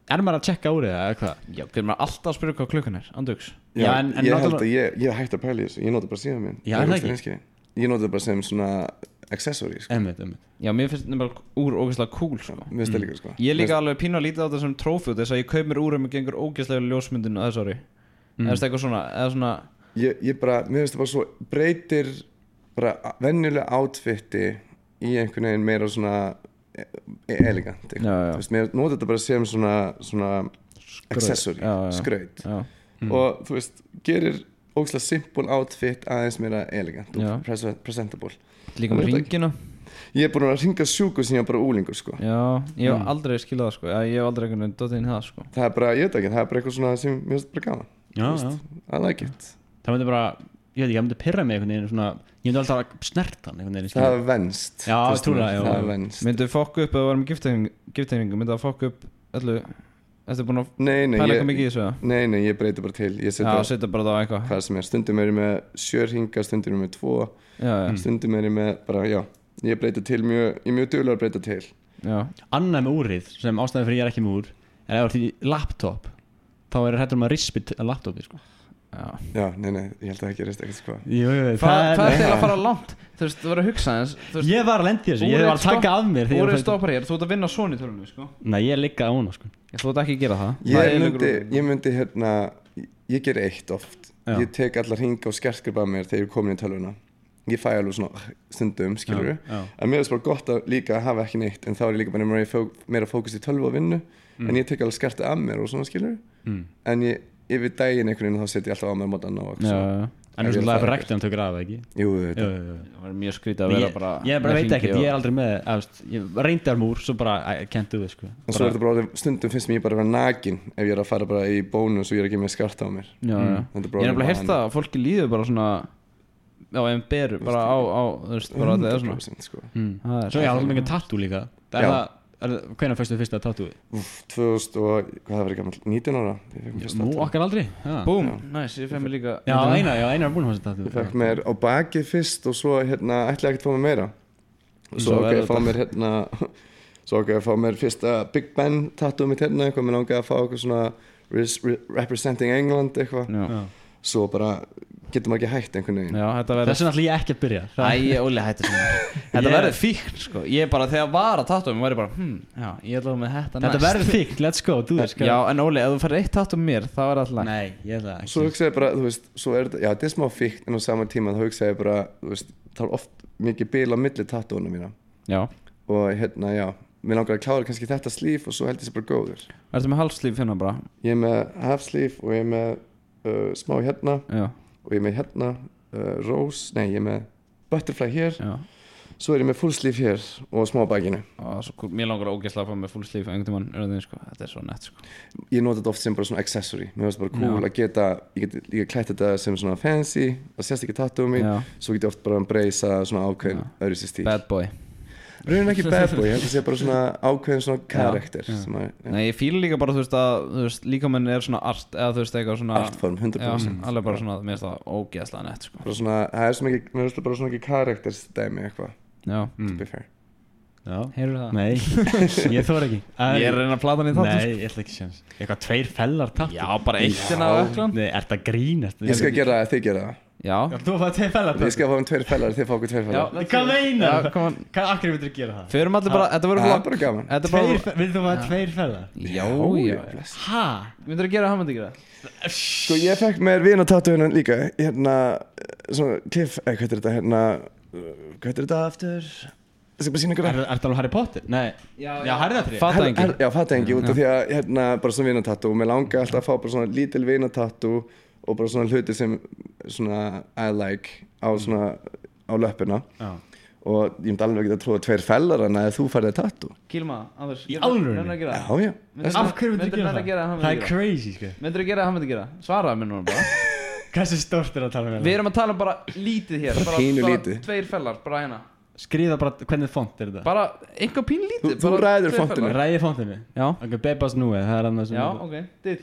er maður að checka úr eða hvað? Já, getur maður alltaf að spyrja hvað klukkan er, andjóks. Já, Já, en- en ég held náttúrulega- að ég, ég hætti að pæla í þessu, ég nota bara síðan minn Já, er það ekki? ekki? Ég nota það bara sem svona accessory, sko. Einmitt, einmitt. Já, mér finnst þetta bara úr ógeðslega cool, sko. Mér finnst það líka, sko. Ég er líka alveg pínu að líta á þetta sem trófi þess að ég kaup mér úr ef mér gengur ógeðslega ljósmyndin á þessu ári. Mm. Eða eitthvað svona, eða svona, Ég, ég bara, mér finnst það bara svo breytir bara venjulega outfiti í einhvern veginn meira svona e- e- elegant, Já, já. þú veist, mér nota þetta bara sem svona, svona accessory, Já, já. skraut já, og þú veist, gerir ógeðslega simple outfit aðeins meira elegant Já. og pres presentable. líka með Ég veit ringina. Ég er búin að ringa sjúku sem ég var bara úlingur, sko. Já, ég hef Mm. aldrei skilað það, sko. Já, ég hef aldrei einhvern veginn dottið inn í það, sko. Það er bara, ég veit ekki, það er bara eitthvað svona sem mér finnst bara gaman. Já, Þú já. veist, I like it. Það myndi bara, ég veit ekki, það myndi pyrra mig einhvern veginn svona, ég myndi alltaf að snerta hann einhvern veginn, Það er venst. Já, þú veist, trúlega, já. Það er venst. Myndið fokka upp ef það var með gifteiningu, myndið það fokka upp öllu, eftir búin að Nei, nei, pæla ég, eitthvað mikið í þessu, eða? nei, nei, ég breyti bara til. Ég Já, setja setja bara það á eitthvað. hvað sem er. Stundum er ég með sjö hringa, stundum er ég með tvo, Já, já, stundum er ég með bara, já, ég breyti til mjög, ég er mjög duglegur að breyta til. já. Annað með úrið, sem ástæðan fyrir ég er ekki með úr, er ef þú ert í laptop, þá er hættur maður rispið að laptopi, sko. Já. Já, nei, nei, ég held að það gerist ekkert, sko. Jú, jú, Hvað hvað er til nei. að fara langt? Þú veist, þú verður að hugsa eins. Þú veist, Ég var að lendi þessu, ég Úrið var að taka stopp- af mér þegar ég var úrið að- stoppar hér, þú ert að vinna svona í tölunum, sko. Nei, ég ligga á hana, sko. Ég þú ert ekki að gera það. Það Ég er myndi, leikur- ég myndi, hérna, ég ger eitt oft. Já. Ég tek allar hringa og skerskripa af mér þegar ég er komin í tölvuna. Ég fæ alveg svona stundum, skilur Já, já. En mér finnst bara gott að líka að hafa ekki neitt, en þá er ég líka bara meira, fó meira fókus í tölvu og vinnu, en ég tek alveg skerti af mér og svona, skilur Mm. En ég, yfir daginn einhvern veginn þá setjum ég alltaf á mér mótan og Já, já. En þú Ef ég veist, er það er það bara rekt en tökur af það, ekki? Jú, Jú, þetta jú, jú. Það var mjög skrítið að vera Ég, bara ég bara með veit hringi ekkert, og- ég er aldrei með, að, veist, ég reyndar múr, svo bara, I can't do this, sko. En svo er þetta bara orðið- stundum finnst mér ég bara að vera nakin ef ég er að fara bara í bónus og ég er ekki með skarta á mér. Já, já. Þetta er Ég bara er orðið nefnilega heyrt vani. það að fólki líður bara svona Já, en beru, bara á, á, þú veist, bara þetta er svona hundrað prósent, sko. Mm. Það er Svo já, þú er mikið tattoo líka. Það er Já. það, er, hvenær fyrstu fyrsta tattooið? Úff, tvö þúsund og, hvað það verið gammal, nítján ára ég fekk mér fyrsta Nú, tattoo. okkar aldrei. Já, Búm, næs, ég fæ mér líka já einar, já, einar er búin að fá þessi tattoo. Ég fekk mér á bakið fyrst og svo hérna ætlaði ekkert að fá mér meira og svo Svo ákveði er að fá þetta- mér hérna svo ákveði að fá mér fyrsta Big Ben tattoo mitt hérna eitthvað, mér langaði að fá eitthvað svona res- re- representing England eitthvað, Já, Já. svo bara getur maður ekki hætt einhvern veginn. já þetta verður Þess vegna ætlum ég ekki að byrja. Það- Æ, Óli hætti svona Þetta Ég- verður fíkn, sko Ég bara, þegar ég var að tattoo mér var ég bara, hm, já, ég ætla að með þetta Þetta næst. verður þykkt, let's go, do this. Já, en Óli, ef þú færði eitt tattoo mér, þá er alltaf Nei, ég ætla ekki. Svo hugsaði ég bara, þú veist, svo er þetta, já þetta er smá fíkt en á sama tíma þá hugsaði ég bara, þú veist, þá er oft mikið bil á milli tattúuna mína Já, og hérna, já, mér langar að klára kannski þetta slíf og svo held ég sér bara góður. ertu með halslíf hérna bara? Ég er með half sleeve og ég er með uh, smá hérna Já, og ég er með hérna uh, rose, nei ég er með butterfly hér, já svo er ég með full sleeve hér og smá á bakinu. Og svo, mér langar ógeðslega að fá með full sleeve einhvern tímann, er það sko, þetta er svo nett, sko Ég nota þetta oft sem bara svona accessory, mér finnst bara cool Já. að geta, ég get líka klætt þetta sem svona fancy, það sést ekki tattoo mín, Já, svo get ég oft bara að breysa svona ákveðin öðru sér stíl. bad boy Raunin ekki bad boy, ég held að sé bara svona ákveðin svona karakter já. sem að, ja, Nei, ég fíla líka bara, þú veist, að, þú veist, líkamenn er svona art, eða þú veist, eitthvað svona artform, hundra Já, prósent. alveg bara svona, mér finnst það ógeðslega nett, sko Bara svona, það er svona ekki, mér finnst það bara svona ekki karakters dæmi eitthvað, Já, to Mm. be fair. Já. heyrðu það? Nei, ég þóra ekki. Ég er að reyna að plata hann í þáttum, Nei, ég ætla ekki séns. Eitthvað tveir fellar tattoo. Já, bara eitt Já. hérna á öklan Nei, ert að grínast? Ég skal gera það, þið gera það. Já, Já, þú fæði tveir fellar Ég tattoo. skal fá um tveir fellar, þið fá okkur tveir fellar. Hvað meinar? Já, kom on. Hvað akkur myndir gera það? Förum allir bara, þetta verður Það er vlogg bara gaman. Þetta er Tveir, bara fe- Vil þú fæði tveir fellar? Já, já bless. Hæ? Myndir að gera, hann myndi gera Sko ég fekk mér vina tattoo hérna líka, hérna, svona kliff, eh, hvað er þetta hérna, uh, hvað er þetta aftur? Það skal bara sína ykkur Er það alveg Harry Potter? Nei. Já, Já, Harry Fatta Her- engi her- Já, fatta engi, út af því að hérna bara svona vinatattoo, mér langar alltaf að fá bara svona lítil vinatattoo og bara svona hluti sem svona I like á svona á löppina Já. og ég myndi alveg ekki að trúa tveir fellar en að þú færði tattoo. Kílma, Anders Í alvörunni? Myndir að gera Já, já. Myndirðu- Af hverju myndir myndirðu gera nenna að gera, það? hann Það myndi er gera crazy, sko. Myndir að gera, hann myndi gera Svaraði mér núna bara Hversu stórt er að tala um Við erum að tala um bara lítið hér bara, Pínu bara lítið. Tveir fellar, bara hérna Skrifa bara, hvernig font er þetta? Bara einhver pínu lítið Þú- þú bara ræður tveir fontinu. fellar. Ræði fontinu? Já, Ok, Bebas nú, það er annað sem já, ok, ditt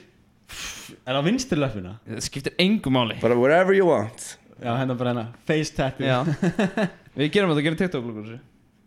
Er það vinstri löppina? Það skiptir engu máli Bara wherever you want. Já, hérna bara hérna Face tattoo Já Við gerum þetta, gerum TikTok-lúkur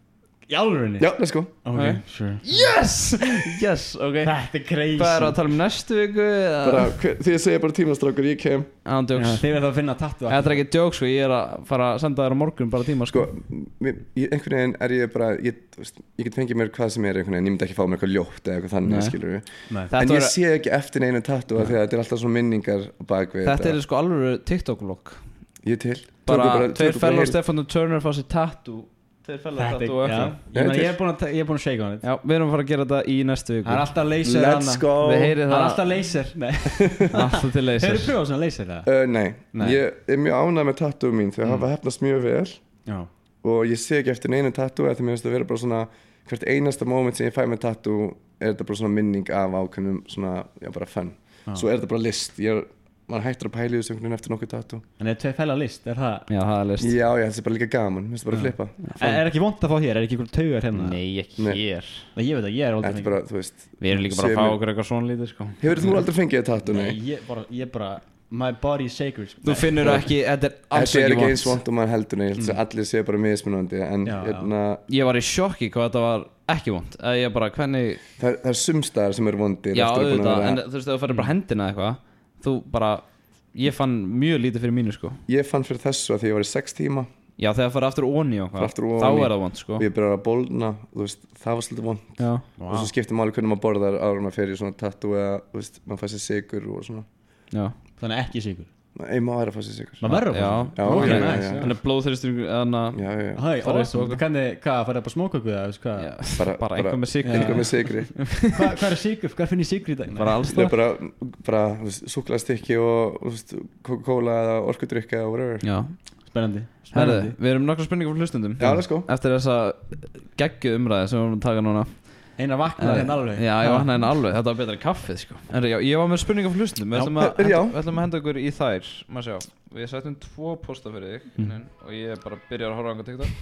Í alvörinni? Já, let's go. Ok, Ok. sure. Yes! Yes, ok. Þetta er crazy. Hvað er að tala um næstu viku? Bara, hver, því ég segja bara tímastrákur, ég kem. Án Já, djóks. þið verða að finna tattu. Þetta er ekki djók sko, ég er að fara að senda þér á morgun bara tíma sko. Sko, mér- í einhvern veginn er ég bara, ég, þú veist, ég get fengið mér hvað sem er einhvern veginn, ég myndi ekki fá mér eitthvað ljótt eða eitthvað þannig, Nei. skilur við. Nei. Þetta En ég var- sé ekki eftir neinu tattoo af því að þetta er alltaf svona minningar á bakvið Þetta er sko alveg TikTok-vlogg. Ég er til. Bara Tökum tveir tökum fellow heil- Stefán Turner fá sér tattoo. Tveir fellow Þetta tattoo og er, já. eitthvað. Ég meina, ég er búin að, ég er búin að shake on it. Já, við erum að fara að gera þetta í næstu viku. Það er alltaf laser Let's þarna. go. Við heyrið Það er það alltaf laser. Nei. alltaf til Hefur laser. þú pröfað svona laser það? Uh, nei. Nei. ég er mjög ánægð með tattoo mín þau hafa hefnast mjög vel Já. og ég sé ekki eftir neinu tattoo eftir mér finnst það vera bara svona hvert einasta moment sem ég fæ með tattoo er þetta bara svona minning af ákveðnum svona, já bara fun Já. svo er þetta bara list, ég er maður hættur að pæla í þessu einhvern veginn eftir nokkuð tattoo En er tvei fæla list, er það? Já, það er list. já, já, þetta er bara líka gaman, mér finnst það bara að flippa Er, er ekki vont að fá hér? Er ekki einhver taugar hérna? Nei, ekki Nei. hér. Nei, ég veit að ég er aldrei þetta er bara, þú veist Við erum líka bara að Sem fá er- okkur eitthvað svona lítið sko. hefur þú aldrei fengið tattoo, Nei, nei? ég bara, ég bara My body is sacred sko. Þú finnur ekki, þetta er alls þetta er ekki ekki eins vont. vont og maður heldur, nei, ég held að allir séu bara mismunandi en Já, já. hérna Ég var í sjokki hvað þetta var ekki vont. Eða ég bara, hvernig, það, er- það er sumstaðar sem eru vondir já eftir að búin að auðvitað, vera- en þú veist, ef þú færir bara hendina eða eitthvað, þú bara, ég fann mjög lítið fyrir mínu sko. ég fann fyrir þessu að því ég var í sex tíma Já, þegar það fara aftur onni og Fer aftur hvað, ofan þá í. er það vont sko. og ég byrjaði að bólna, þú veist, það var svolítið vond Já, og svo skiptir máli hvernig maður borðar áður en maður fer í svona tattoo eða, þú veist, maður fær sér sigur og svona já. Þannig ekki sigur ein maður er að fá sér sigur Maður verður að Já, fá Já, Ok, já, nice, já, já. Þannig blóðþyrstur, þannig að, já, já, já. Hæ, Farið awesome svo- Hvernig, hvað, farið bara smóköku eða, veist hvað já, bara, bara einhver með sigri. einhver með sigri Hvað hvað er sigur? Hvað finn ég sigur í dag? Bara alls það er það. bara, bara súklaðstykki og þú veist, Coca-Cola eða orkudrykka eða whatever Já, Spennandi herðu, Spennandi við erum nokkra spurningar frá hlustundum. já, let's go Eftir þessa geggju umræði sem við erum að taka núna. Einar vaknaði hérna alveg Já, ég vaknaði hérna alveg, þetta var betra en kaffið sko. En já, ég var með spurningar frá hlustundum. Við Já. ætlum að, Eh, já. henda- við ætlum að henda okkur í þær. Má sjá, við settum tvo posta fyrir þig mm. og ég bara byrjar að horfa á einhvern TikTok.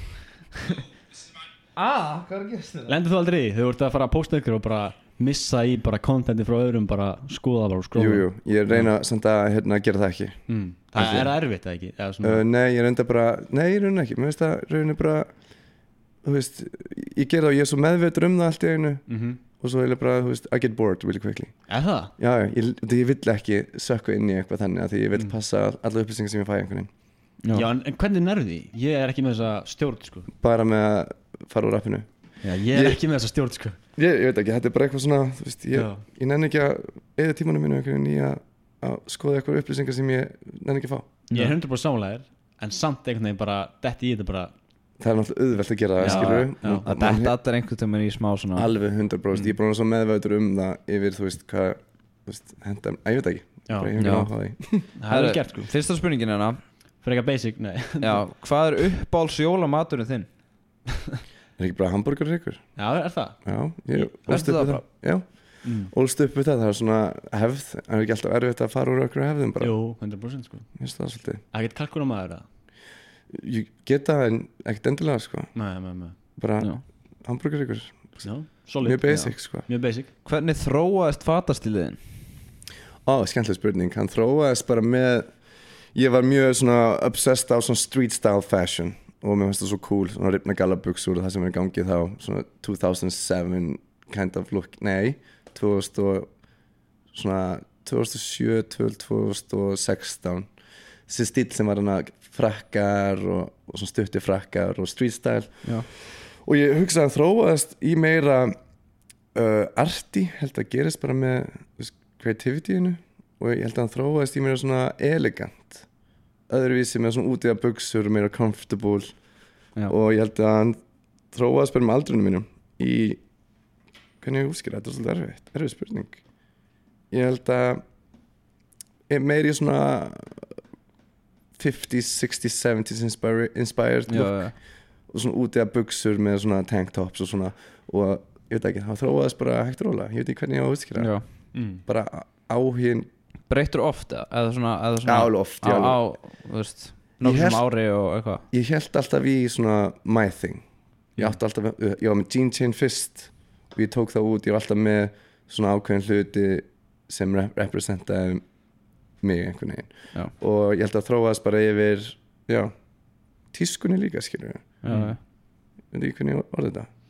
Ah, hvað er að gerast þetta? Lendur þú aldrei í? Þau voru að fara að posta ykkur og bara missa í bara contenti frá öðrum bara skoða bara og skróla jú, jú, ég reyna samt að hérna, gera það ekki mm. Það er það erfitt eða ekki? Eða svona, uh, nei, ég reynda bara, nei, ég reyna ekki mér finnst það reyna bara þú veist, ég gera það og ég er svo meðveitur um það allt í einu mm og svo er ég bara, þú veist, I get bored really quickly Er það? já, já, ég, ég vill ekki sökka inn í eitthvað þannig að því ég vil Mm. passa alla upplýsingar sem ég fæ einhvern veginn Já, en, en hvernig nærðu því? Ég er ekki með þessa stjórn sko bara með að fara úr appinu Já, ég er Ég- ekki með þessa stjórn sko ég, ég veit ekki, þetta er bara eitthvað svona þú veist, ég, Já. ég nenni ekki að eða tímanum mínu einhvern veginn í að, að skoða eitthvað upplýsingar sem ég nenni ekki að fá Ég er hundrað prósent samlæðir en samt einhvern veginn bara detti í þetta bara það er náttúrulega auðvelt að gera það, Já, skilur já. Það detta allir einhvern tímann í smá svona. alveg hundra prósent, ég er bara svo meðveitur um það yfir, þú veist, hvað þú veist, henda, að ég veit ekki Já, bara, ég hef já. ekki áhuga á því Það er vel gert sko Fyrsta spurningin hérna. Fyrir eitthvað basic, nei Já, hvað er uppáhalds jólamaturinn þinn? er ekki bara hambúrgar ykkur? Já, er það? já, ég Ertu ólst upp það við bara? það já, Mm. ólst upp við það, það er svona hefð það er ekki alltaf erfitt að fara úr okkur hefðum bara, Jú, hundrað prósent sko ég veist það svolítið Það get kalkun á maður það ég geta en ekkert endilega, sko Nei, nei, nei bara Já. hambúrgar ykkur, Já, solid mjög basic, sko Mjög basic Hvernig þróaðist fatastíliðin? Ó, skemmtileg spurning, hann þróaðist bara með ég var mjög svona obsessed á svona street style fashion og mér finnst það svo cool, svona ripna gallabuxur og það sem er í gangi þá, svona two thousand seven kind of look, nei tvö þúsund og svona tvö þúsund og sjö til tvö þúsund og sextán þessi stíl sem var hana frakkar og, og svona stutti frakkar og street style Já. og ég hugsaði að hann þróaðist í meira uh, arti, held að gerist bara með þú veist, creativityinu og ég held að hann þróaðist í meira svona elegant öðruvísi með svona útíða buxur meira comfortable Já. og ég held að hann þróaðist bara með aldrunum mínum í hvernig ég útskýra, þetta er svolítið erfitt erfið spurning ég held að ég meiri svona fifties, sixties, seventies inspired, inspired Já, look já. og svona útíða buxur með svona tank tops og svona og ég veit ekki, það þróaðist bara hægt og róla ég veit ekki hvernig ég á að útskýra Já. mm. bara áhugin Breyttur oft eða eða svona, eða svona Já, alveg oft, á, já, á, þú veist, nokkuð hélt- sem ári og eitthvað. ég held alltaf í svona my thing ég átti alltaf, ég var með jean chain fyrst og ég tók það út, ég var alltaf með svona ákveðin hluti sem rep representaði mig einhvern veginn Já. og ég held að þróaðast bara yfir já, tískunni líka skilur við Já, já. veit ekki hvernig ég orði þetta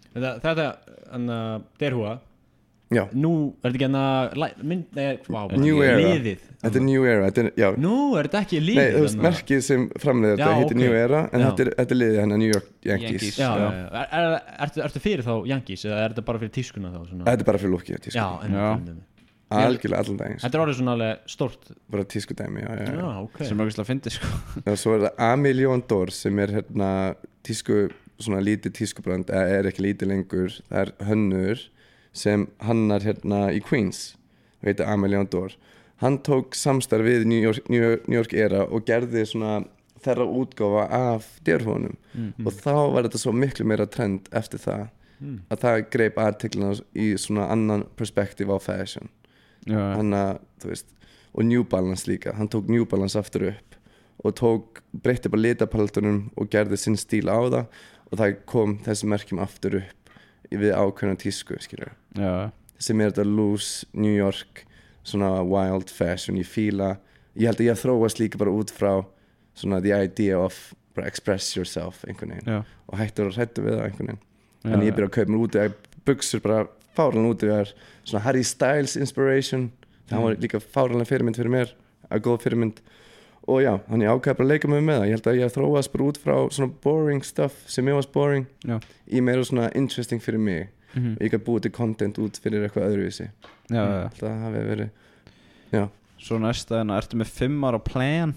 Þetta, þetta hann að derhúa Já, Nú er þetta ekki hann að mynd, nei, wow, New Era. liðið þetta er New Era þetta er, já, Nú er þetta ekki Nei, liðið þú veist, þarna? merkið sem framleiðir Já, þetta heitir ok. New Era en Já. þetta er, þetta er liðið hennar New York Yankees, Yankees. Já, Já. já, já. Er, er, ertu, ertu fyrir þá Yankees eða er þetta bara fyrir tískuna þá? Svona? Þetta er bara fyrir lúkið tísku. Já, en, Já. en, Algjörlega allan daginn Þetta er orðið svona alveg stórt bara tísku dæmi, já, já, já. Já, ok sem er ekki að fyndi sko Og svo er það Amelion Dor sem er hérna tísku, svona lítið tískubrand eða er ekki lítið lengur, það er hönnur sem hannar hérna í Queens, það heitir Amelion Dor. Hann tók samstarf við New York, New York, New York Era og gerði svona þeirra útgáfa af derhúanum mm. og þá var þetta svo miklu meira trend eftir það Mm. að það greip artiklina í svona annan perspektíf á fashion. Já, Hann að, þú veist, og New Balance líka, hann tók New Balance aftur upp og tók, breytti bara litapaletunum og gerði sinn stíl á það og það kom þessi merkjum aftur upp við ákveðna tísku, skilur já, sem er þetta loose, New York svona wild fashion, ég fíla ég held að ég þróast líka bara út frá svona the idea of bara express yourself einhvern veginn já, og hættur að hættu við það einhvern veginn já, þannig ég byrja að kaupa mér úti buksur bara fáranlega úti við svona Harry Styles inspiration það var líka fáranlega fyrirmynd fyrir mér að góð fyrirmynd og já, hann ég ákveða bara að leika mig með það ég held að ég þróast bara út frá svona boring stuff sem ég var boring já, í meira svona interesting fyrir mig mhm, og ég gæti búið til content út fyrir eitthvað öðruvísi já, já. það hafi verið já, Svo næsta en ertu með fimm ára plan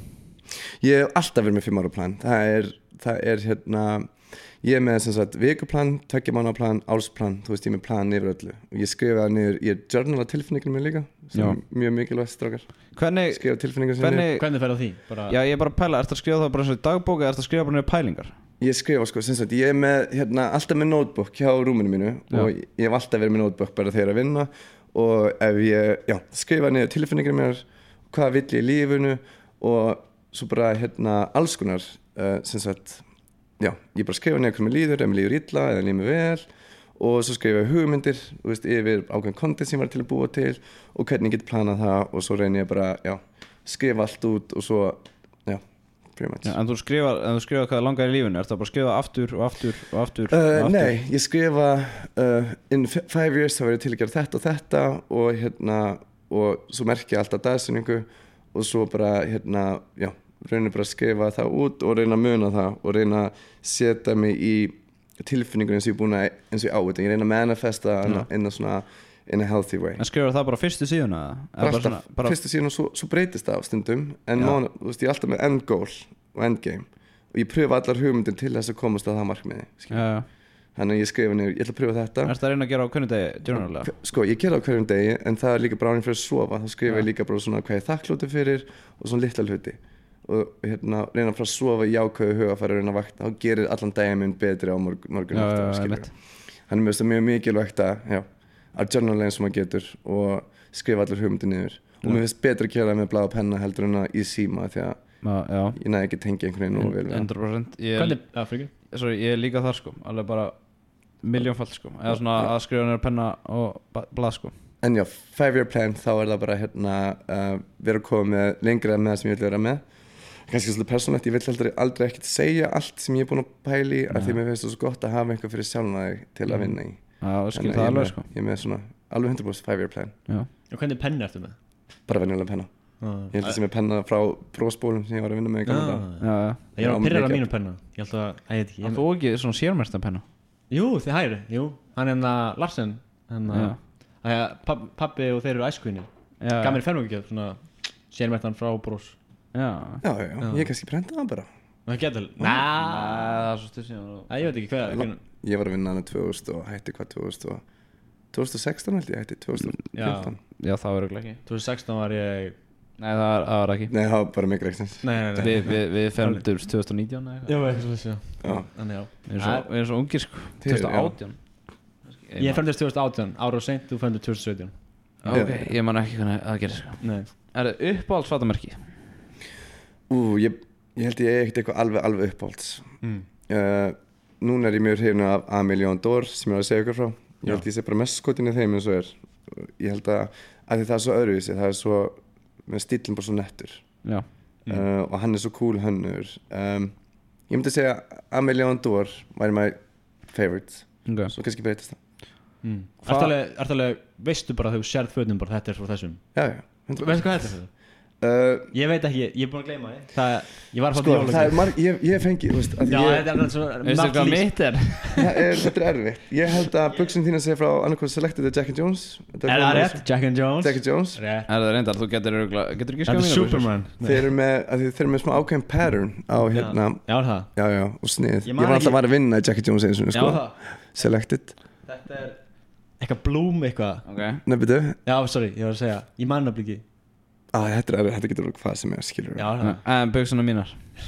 ég hef alltaf verið með fimm ára plan það er, það er hérna ég er með sem sagt vikuplan, tveggja mánaða plan, ársplan, þú veist ég er með plan yfir öllu og ég skrifa það niður, ég journala tilfinningum mér líka sem Já. er mjög mikilvægt strákar Hvernig, skrifa tilfinningum sem hvernig Hvernig fer á því? Bara, Já, ég er bara að pæla, ertu að skrifa það bara eins og í dagbók eða ertu að skrifa bara niður pælingar? ég skrifa sko, sem sagt ég er með hérna, alltaf með notebook hjá rúminu mínu Já. og ég hef alltaf verið með notebook bara þegar ég er að vinna og ef ég, já, skrifa niður tilfinningum mér hvað vill ég í lífinu og svo bara hérna alls konar uh, sem sagt já, ég bara skrifa niður hvað mér líður, ef mér líður illa eða líður mér vel og svo skrifa ég hugmyndir, þú veist, yfir ákveðin content sem ég var til að búa til og hvernig ég get planað það og svo reynir ég bara, já, skrifa allt út og svo, já, pretty much Já, en þú skrifa, en þú skrifa hvað langar í lífinu, ertu að bara skrifa aftur og aftur og aftur og uh, aftur? Nei, ég skrifa uh, in f- five years þá verður ég til að gera þetta og þetta og hérna, og svo merki ég alltaf dagsetningu og svo bara, hérna, já reynir bara að skrifa það út og reyna að muna það og reyna að setja mig í tilfinningur eins og ég er búin að eins og ég á þetta, ég reyna að manifesta in a svona in a healthy way En skrifa það bara á fyrstu síðuna? eða? Eða bara bara alltaf, svona- bara- fyrstu síðan og svo, svo breytist það á stundum en Já. mánu, þú veist, ég er alltaf með end goal og end game og ég pröfa allar hugmyndir til þess að komast að það markmiði skilur. Já, já. þannig að ég skrifa niður, ég ætla að pröfa þetta Ertu að reyna að gera á hvernig degi, journalega? sko, ég gera það á hverjum degi en það er líka bara ánum fyrir að sofa þá skrifa ég líka bara svona hvað ég er þakkláttur fyrir og svona litla hluti og hérna reyna bara að sofa í jákvæðu hugafæri og reyna að vakta, þá gerir allan daginn minn betri á morgun, morgun Já, eftir já, já, skilur. einmitt. Þannig mér finnst það mjög mikilvægt að já, að journala eins og maður getur og skrifa allar hugmyndir niður og mér finnst betra að gera það með blað og penna heldur en að í síma því að Já, já, ég næði ekki að tengja einhvern veginn og vel við það. hundra prósent Ég, Hvernig, já, fyrir sorry, ég er líka þar sko, alveg bara miljónfall sko, eða svona að skrifa niður penna og ba- blað sko En já, five year plan þá er það bara hérna uh, vera að koma með lengra með það sem ég vil vera með kannski svolítið persónlegt, ég vil aldrei, aldrei ekkert segja allt sem ég er búin að pæla í af því mér finnst það svo gott að hafa eitthvað fyrir sjálfna þig til að vinna í Já, skil Þannig að það ég er alveg með- sko Ég er með svona alveg hundra prósent five year plan Já, Og hvernig penni ertu með? bara venjulega penna Ég held að sem er penna frá próspólum sem ég var að vinna með í gamla daga. Ah. já, já Ég er Já, að pyrra á mikið. mínu penna Ég held að, að ég veit ekki En ég, þú ekki svona sérmersta penna? Jú, þið hægri, jú Hann er hérna Larsen Hann Já. að Pappi og þeir eru æskuðinni Já, Gaf mér fermingugjöf Svona sérmertan frá brós já Já, já, já, ég kannski prenta það bara Það getur Nei, Næ það er svo stuð síðan og- Ég veit ekki hvað hvernig- Ég var að vinna hana tvö þúsund og hætti hvað tvö þúsund og tvö þúsund og sextán held ég, hætti tvö þúsund og fimmtán Já, það var örugglega ekki tvö þúsund og sextán var ég Nei, það var, það var ekki Nei, það var bara mikil reksins Nei, nei, nei Við, við, við fermdum tvö þúsund og nítján eða eitthvað Já, eitthvað svo þessu Já, Þannig já Við erum svo- við erum svo ungir sko Þið- tvö þúsund og átján Ég fermdist tvö þúsund og átján Ára og seint, þú fermdist tvö þúsund og sautján Ok, ég man ekki hvernig það gerir sko Nei Er það uppáhaldsfatamerki? ú, ég, ég held ég ekkert eitthvað alveg, alveg uppáhalds mm. uh, Núna er ég mjög hrifin af Amelion Dor sem ég var að segja ykkur frá Ég held ég sé bara mest skotin í þeim eins og er Ég held að, að því það er svo öðruvísi það er svo, með stílinn bara svo nettur Já, Mm. uh, og hann er svo cool hönnur um, Ég myndi að segja Amelion Dor væri my favorite okay. svo kannski breytist það mm. Ertu alveg, ertu alveg, veistu bara þegar þú sérð fötum bara þetta er frá þessum já, já, Veistu hvað þetta er fyrir? Uh, Ég veit ekki, ég er búin að gleyma þið það, ég var að fá sko, það er marg, ég, ég fengi veist, Já, ég, þetta er alveg svo Veistu hvað mitt er? það er, þetta er erfitt ég held að buxun þín að segja frá annarkoð Selected eða Jack and Jones Er það rétt? Jack and Jones? Jack and Jones Rétt Er það reyndar, þú getur getur ekki Þetta er skjáð Superman þeir eru með, að þeir eru með smá ákveðin pattern á hérna, Já, það já, já, og snið Ég ég man var alltaf ekki- að vara að vinna í Jack and Jones eins og Já, sko, það Selected Þetta er eitthvað blúm eitthvað Ok Nei, byrju, Já, sorry, ég var að segja Ég man það ekki ah, þetta, er, þetta getur verið hvað sem er, skilur Já, það En buxuna mínar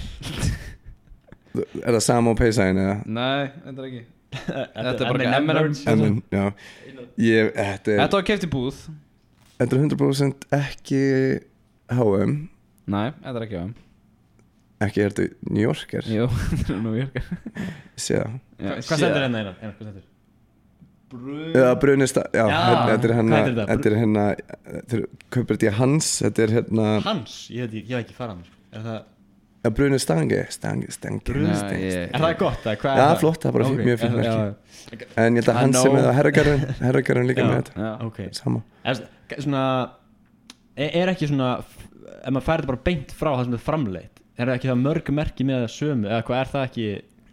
er það sama á peysaðin eða Nei, þetta er ekki Þetta er bara M and M M&M's. nerds. en, já, ég, þetta er Þetta var keypt í búð þetta er hundrað prósent ekki H og M Nei, þetta er ekki á þeim ekki er þetta New Yorker Jú, þetta er nú virkar sé það Hvað stendur hérna einar? Einar, hvað stendur? Já, brunista, já, Já, hérna, þetta er hérna hvað heitir þetta? þetta er hérna, þetta er, kaupir þetta í Hans þetta er hérna, Hans? Ég veit ekki, ég hef ekki farað hann Er það, ja, brunistangi stangi, stangi Nei, ég- er það gott? eða Hvað Já, er það? flott, það er bara Ok, mjög fínt já, merki já, en ég held að I Hans er know. með það herragarinn herragarinn líka Já. með þetta Já, Ok sama Er, svona, er, er ekki svona Ef maður færi þetta bara beint frá það sem þetta er framleitt Er það ekki það mörg merki með það sömu Eða hvað er það ekki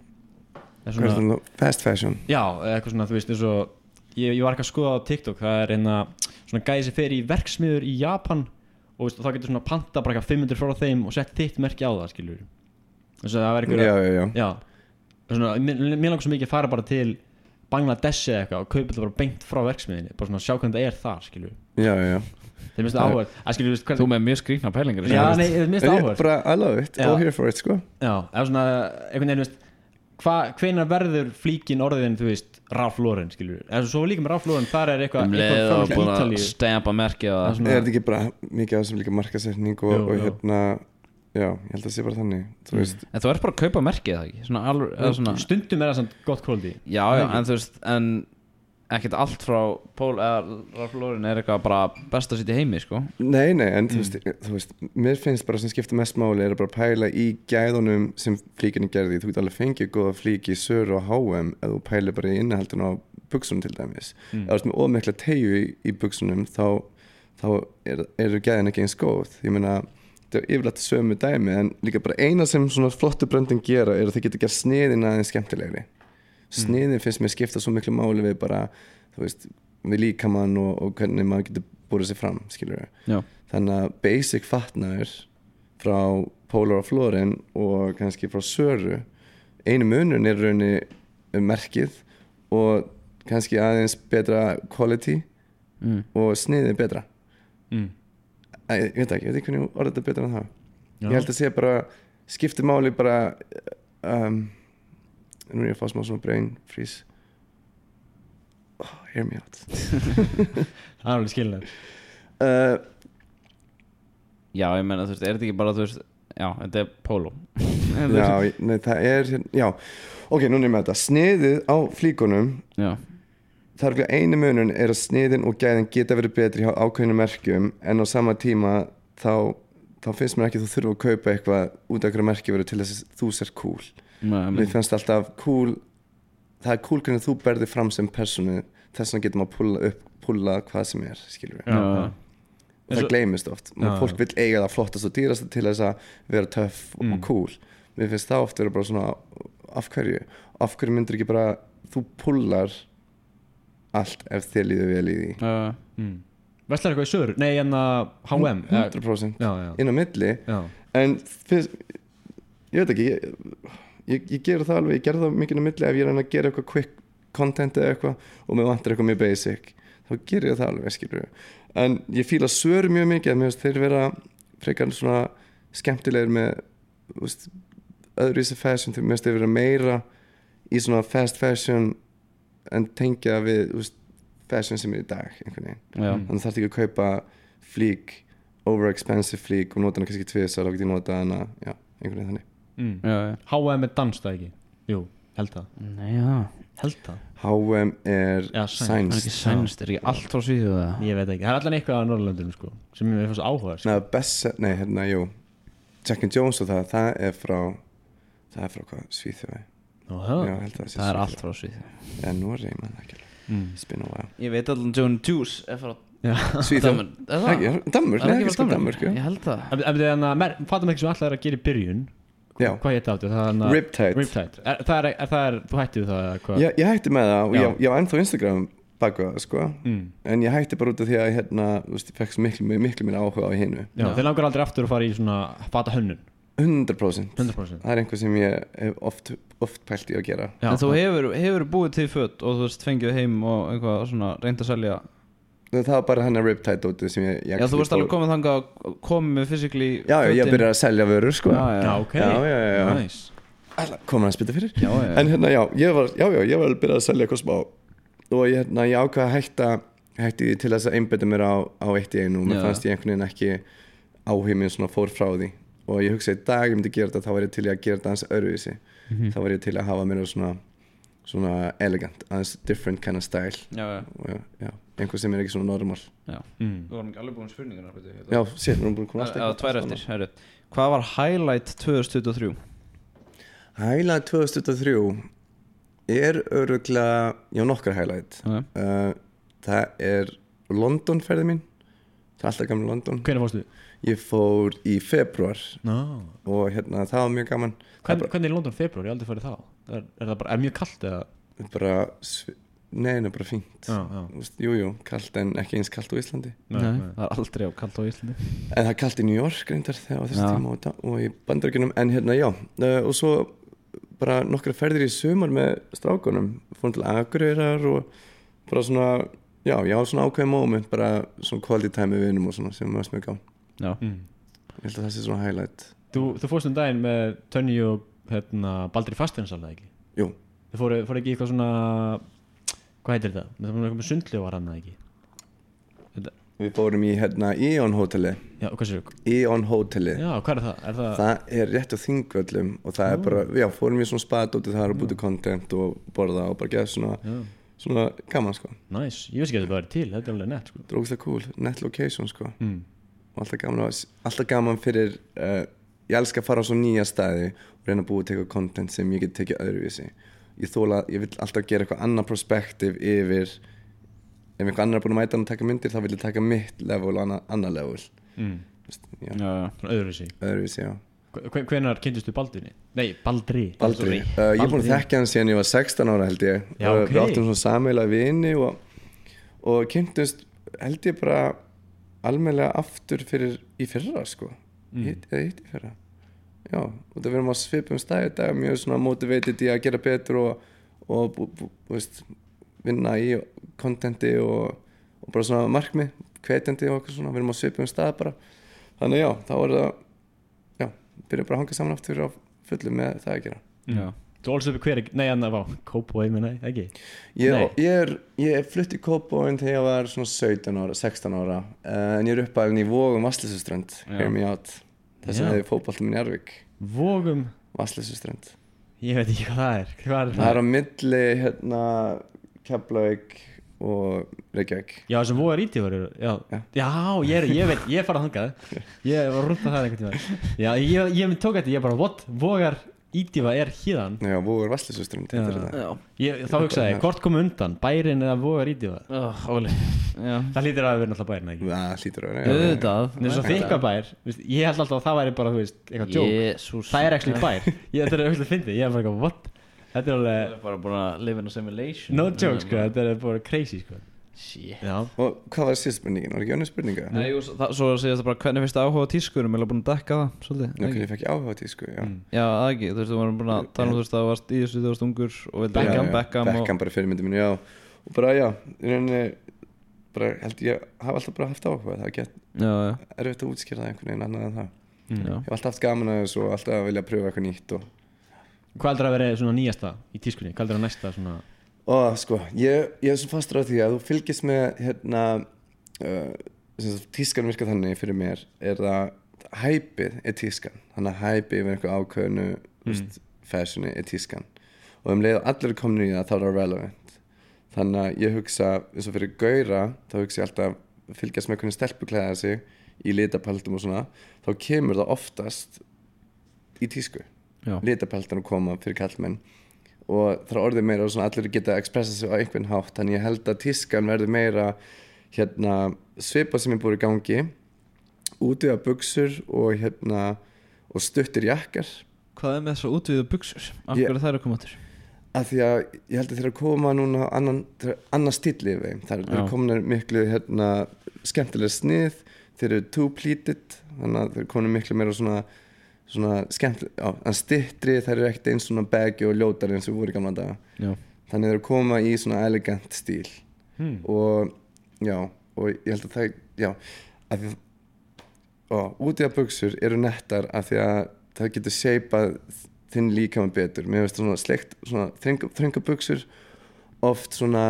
er Hvað er svona, það? Fast fashion Já, eða eitthvað svona, þú veist eins og Ég, ég var ekki að skoða á TikTok Það er einna svona gæði sem fer í verksmiður í Japan Og veist, þá getur svona panta bara eitthvað fimm hundruð frá þeim Og sett þitt merki á það, skilur Þess að það var eitthvað já, já, já, Já, svona, mér, mér langar svo mikið að fara bara til Bangladesh eða eitthvað og kaupa þetta bara beint frá verksmiðinni bara svona sjá hvernig það er þar, skilur já, já, já. Það er mest áhugað að skilur, veist, Þú með mjög skrýkna pælingar Já, nei, það er mest Ég, áhugað bara, I love it, Já. all here for it, sko Já, eða svona, einhvern veginn, veist hva, hvenær verður flíkin orðin, þú veist Ralph Lauren, skilur eða svo líka með Ralph Lauren, þar er eitthvað Um leið eitthvað og frá búin að Ítalíu stampa merkið á Það er það svona- Er þetta ekki bara mikið af þessum líka markasetning og, Jú, og jú. hérna Já, ég held að það sé bara þannig Þú veist, En þú ert bara að kaupa merkið það ekki Svona alveg, eða svona Stundum er það samt gott kvöldi Já, já, en þú veist, en ekkert allt frá Pól eða Ralph Lauren er eitthvað bara best að sitja heimi, sko nei, nei, en þú, veist, þú veist Mér finnst bara sem skipta mest máli er að bara pæla í gæðunum sem flíkinni gerði Þú getur alveg fengið góða flík í Söru og H og M ef þú pælir bara í innihaldinu á buxunum til dæmis Mm. Ef þú ert með ómikla teygju í, í buxunum þá, þá er, eru gæðin ekki eins góð Ég meina, þetta er yfirleitt sömu dæmi en líka bara eina sem svona flottu bröndin gera er að þau getur gert sniðin aðeins skemmtilegri Sniðin finnst mér skipta svo miklu máli við bara, þú veist, við líkamann og, og hvernig maður getur búið sér fram, skilur við Já, Þannig að basic fatnaður frá Polar of Lauren og kannski frá Söru einu munurinn er raunni merkið og kannski aðeins betra quality mm. og sniðið betra mm. Æ, ég veit ekki, ég veit ekki hvernig orðið þetta betra en það Já. Ég held að sé bara skipti máli bara um, nú er ég að fá smá svona brain freeze oh, hear me out Það er alveg skilnað uh, Já, ég meina, þú veist, er þetta ekki bara, þú veist Já, þetta er póló Já, nei, það er hérna- já, ok, núna er ég með þetta sniðið á flíkunum Já, það er ekki einu munun er að sniðin og gæðin geta verið betri hjá ákveðnum merkjum en á sama tíma þá, þá finnst mér ekki að þú þurfa að kaupa eitthvað út af einhverju merki verið til þess að þú sér cool Nei, mér finnst alltaf cool það er cool hvernig þú berði fram sem personu þess vegna getur maður pulla upp pulla hvað sem er, skilur við Já, Já. já. og það gleymist oft og Já, fólk vill eiga það flottast og dýrast til þess að vera töff Mm. og cool mér finnst það oft vera bara svona af hverju, af hverju myndir ekki bara þú pullar allt ef þér líður vel í því uh, mm. Vestlar eitthvað í Söru? Nei, en að H og M eða- hundra prósent Já, já, inn á milli já. en fyrst, ég veit ekki ég, ég, ég gera það alveg, ég gera það mikið inn á milli ef ég reyna að gera eitthvað quick content eða eitthvað og mér vantar eitthvað mjög basic þá ger ég það alveg, skilur en ég fíla Söru mjög mikið mér finnst þeir vera frekar svona skemmtilegir með úst, öðru í þessi fashion þeir mér finnst þeir vera meira í svona fast fashion en tengja við úst, fashion sem er í dag einhvern veginn Já, Mm. þannig þarf ekki að kaupa flík over expensive flík og nota hana kannski tvisar og ekki nota hana, já, einhvern veginn þannig Mm. já, já H og M er dans það ekki? Jú, held það Nei, já Held það? H og M er Já, sænskt. Það er ekki sænst sænst, er ekki allt frá Svíþjóð eða Ég veit ekki, það er allan eitthvað á Norrlöndunum sko sem ég finnst áhuga sko. Nei, best, nei, hérna, jú Jack and Jones og það, það er frá það er frá hvað, Svíþjóði Óhá. Já, held að það sé Það er Svíþjóð. allt frá Svíþjóð Já, Noregi, mann ekki mm. Spin og wow Ég veit allan John Juice er frá Svíþjóð Danmörk. Er það? Ekki, Danmörk, Er nei, ekki ekki frá sko Danmörk? Danmörk, já Ég held það En en þannig að fattum ekki sem alltaf er að gera í byrjun Já. Hvað hétt áttu? Það er þarna- Riptide. Riptide er, það, er, er, það er, þú hættið það eða hvað? Ég, ég hætti með það og Já. ég, ég var ennþá á Instagram baka það sko Mm. En ég hætti bara út af því að hérna, þú veist, ég fekk svo miklu, miklu mér áhuga á hinu Já, þeir langar aldrei aftur að fara í svona fata hönnun hundrað prósent hundrað prósent Það er einhver sem ég hef oft, oft pælt í að gera Já, En þú hefur, hefur búið til föt og þú veist fengið heim og eitthvað svona reynd að selja Það var bara hennar Riptide dótið sem ég, ég Já, þú varst alveg komið þangað að komið með physically Já, já, ég byrjaði að selja vörur sko Já, Já, ok já, já, já, já. Nice. Komur hann að spytta fyrir Já, já. En hérna, já, ég var, já, já, ég var að byrja að selja eitthvað smá Og ég, hérna, ég ákvað að hætta Hætti til þess að einbetta mér á, á eitt í einu Og mér Já. fannst ég einhvern veginn ekki áhug minn svona fór frá því Og ég hugsaði í dag ég myndi gera þetta Þá var ég til í að gera þetta aðeins öðruvísi Þá var ég til að hafa mér svona Svona elegant, aðeins different kind of style Já, já, Og já, já, einhver sem er ekki svona normal já Mm. Þú varum ekki alveg búin spurningunar Já, sér, við erum búin að koma Já, tvær eftir, herru Hvað var highlight tvö þúsund tuttugu og þrjú? Highlight tvö þúsund tuttugu og þrjú er öruglega, já nokkar highlight Okay. uh, það er London ferði mín það er alltaf gamla London Hvernig fórstu? ég fór í februar No. og hérna það var mjög gaman Hvern, hvernig er London februar? Ég hef aldrei farið þá er, er það bara, er mjög kallt eða? það er bara, sv- nei, það er bara fínt Já, já. Þú veist, jú, jú, kallt en ekki eins kallt á Íslandi Nei, nei. það er aldrei á kallt á Íslandi en það er kallt í New York reyndar þegar á þessu Já. tíma og, da- og í bandaríkjunum en hérna, já, uh, og svo bara nokkra ferðir í sumar með strákunum fórum til Akureyrar og bara svona, já, já, svona ákveðin moment bara svona quality time við vinum og svona sem var mjög gá Já, Mm. ég held að það sé svona highlight Þú, þú fórst um daginn með Tönni og hérna, Baldri Fasteignarsala ekki? jú, Þið fóru, fóru ekki í eitthvað svona hvað heitir þetta? Það var eitthvað með sundlu var hann eða ekki? Þetta, við fórum í hérna Eon hóteli já, hvað séu? Eon hóteli Já, hvað er það? Er það? það er rétt á Þingvöllum og það er bara, já, fórum í svona spadóti þar og bútið content og borða og bara geða svona, Já, svona gaman sko, nice. Ég veist ekki að þetta var til, þetta er alveg nett sko. drókslega cool, net location sko Mm. og alltaf gaman, að- alltaf gaman fyrir uh, ég elska að fara á svo nýja staði og reyna að búa til eitthvað content sem ég get tekið öðruvísi ég þóla, ég vil alltaf gera eitthvað annar perspektiv yfir ef einhver annar er búin að mæta hann að taka myndir þá vil ég taka mitt level og annar, annar level Mm. Vist, já, já, já Svona öðru sig. öðruvísi, já Hvenær kynntistu Baldrinni? Nei, Baldri. Baldri, uh, ég er búin að þekkja hann síðan ég var sextán ára held ég Já, og ok. við áttum svona sameiginlega vini og, og kynntust held ég bara almennilega aftur fyrir í fyrra sko Mm. hitt, eða hitt í fyrra já, og það verðum á svipum stæði í dag mjög svona motivated í að gera betur og, og bú, bú, bú, veist, vinna í contenti og, og bara svona markmið hvetjandi og eitthvað svona, við erum á svipum stæði bara þannig já, þá er það já, byrjum bara að hanga saman aftur á fullu með það að gera Já, Þú ólst upp í hver, nei, hann var Kópói, menn ekki? Ég, Nei. ég er, ég er flutt í Kópavoginn þegar ég var svona sautján ára, sextán ára uh, en ég er uppalinn í Vogum Vatnsleysuströnd, Já. hear me out þess Já. að það er fótboltum í Njarðvík, Vogum, Vatnsleysuströnd ég veit ekki hvað það er. Hvað er það er á milli hérna Keflavík og Reykjavík Já, sem vogar ítívar eru, já. Já. Já, ég, er, ég veit, ég er farað þangað. Ég var rúnt að það einhvern tíma. Já, ég, ég tók þetta, ég bara, what, vogar ítífa er híðan? Já, Vogur Vatnsleysuströnd Já. heitir þetta. já Ég, þá hugsaði ég, hvort kom undan, bærin eða vogar ítífa? oh, Óli Já, Það hlýtur að vera náttúrulega bærin, ekki? Það hlýtur að vera já. auðvitað Það er svo þykkabær, veist, ég held alltaf að það væri bara, þú veist, eitthvað joke. Jésús Það er actually bær. Ég, þetta er auðvitað fyndið, ég er bara eitthvað, what? Þetta er Það alveg, er bara búin að live in a simulation no joke, sko, þetta er bara crazy, sko. Shit Já. Og hvað var síðan spurningin? Var ekki önnur spurninga? Nei, jú, það, svo segist það bara hvernig finnst það áhuga á tískurum eða búin að dekka það, svolítið Já, hvernig ég fekk ég áhuga á tísku, já Mm. Já, það ekki, þú veist, þú varum búin að tala um þú veist að það varst í þessu þú varst ungur og vildi Beckham, Beckham, Já, já, Beckham og Beckham bara fyrirmyndi mínu, já og bara, já, í rauninni bara held ég hafa alltaf bara haft áhuga það er ekki Já, já, erfitt að útskýra það einhvern veginn annað en það Mm. já ég hef alltaf haft gaman að þessu og alltaf að vilja pröfa eitthvað nýtt og, Hvað heldur að vera svona nýjasta í tískunni? Hvað heldur að næsta svona... og sko, ég, ég er svo fastur á því að þú fylgist með hérna uh, sem sagt, tískan virkar þannig fyrir mér er það hæpið er tískan þannig að hæpið yfir einhver ákveðnu mm. fashioni er tískan og um leið að allir er komin í það þá er það relevant þannig að ég hugsa eins og fyrir gaura þá hugsa ég alltaf að fylgjast með hvernig stelpu klæða sig í litapaldum og svona þá kemur það oftast í tísku Já, litapaldan að koma fyrir kallmenn og það er orðið meira og svona allir geta að expressa sig á einhvern hátt, þannig ég held að tískan verður meira hérna svipað sem er búið í gangi, útvíða buxur og hérna og stuttir jakkar. Hvað er með þess að útvíða buxur? Af hverju yeah. það eru að koma áttur? Af því að ég held að þeir eru að koma núna annan, annan stíl yfir þeim. Það eru komin miklu hérna skemmtilega snið, þeir eru two-pleated, þannig að þeir eru komin miklu meira svona svona skemmtilega, já, en stittri, þeir eru ekkert eins svona baggy og ljótari eins og voru í gamla daga. Já. Þannig þeir eru koma í svona elegant stíl hmm. og já, og ég held að það, já, að því og útíða buxur eru nettar af því að það getur shapeað þinn líkamann betur. Mér finnst svona sleikt, svona þrönga buxur oft svona,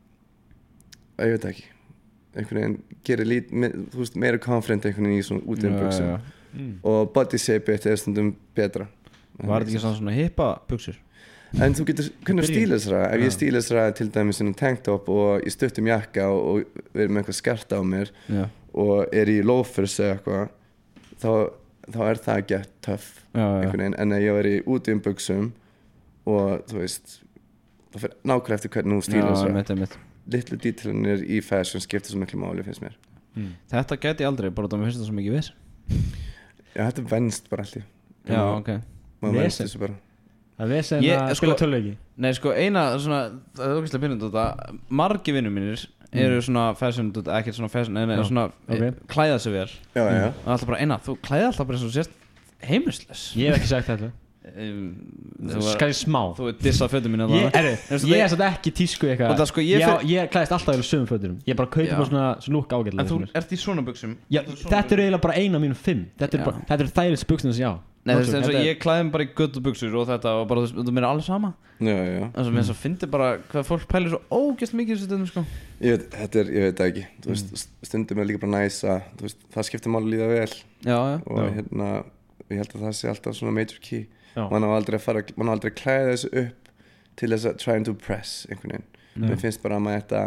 ég veit ekki, einhvern veginn gerir lít, þú veist, meira confident einhvern veginn í svona útíða buxum. Ja, ja. Mm. Og body shape er stundum betra. Var þetta ekki svona, svona hippa buxur? En þú getur hvernig stílisræða, ef ég stílisræða til dæmis í tanktop og í stuttum jakka og, og verið með eitthvað skart á mér já. Og er í loafers eða eitthvað þá, þá er það ekki töff einhvern veginn, en ef ég er í útíðum buxum og þú veist það fyrir nákvæmlega eftir hvernig þú stílisræða. Litlu dítilanir í fashion skiptir svo miklu máli finnst mér. Mm. Þetta geti ég aldrei, bara það mér finnst það svo mikið viss. Já, þetta er venst bara alltaf. Já, ok. Maður venst þessu bara. Það vesen að spila sko, töluleiki. Nei, sko, eina svona, það er okkislega pinnund þetta, margi vinnur mínir mm. eru svona fashion, ekkert svona fashion, en svona okay. klæða sig vel. Já, já. Og alltaf bara eina, þú klæði alltaf bara eins og sést heimilislaus. Ég hef ekki sagt þetta. Um, Skæði smá. Þú er dissað fötum mín. Ég er, ég er satt ekki tísku eitthvað. Sko, ég, ég, ég klæðist alltaf yfir sömum fötunum. Ég bara kaupi bara svona, svona lúk ágætlega. En þú ert í svona buxum? Já, þetta er eiginlega bara eina af mínum fimm. Þetta er, bara, er þægilegst buxum þess að já. Nei, þess að ég klæði mig bara í guttu buxur og þetta og bara þú meina alls sama. Já, já. Þannig að mér svo fyndi bara hvað fólk pælir svo ógeðslega mikið þessu stundum sko. Ég veit, þetta er, ég veit það ekki. Þú veist, stundum er líka bara næs að, þú veist, það skiptir máli líða vel. Já, já. Og já. hérna, ég held að það sé alltaf svona major key. Man á aldrei að fara, man á aldrei að klæða þessu upp til þess að try and to impress einhvern veginn. Mér finnst bara að maður ætta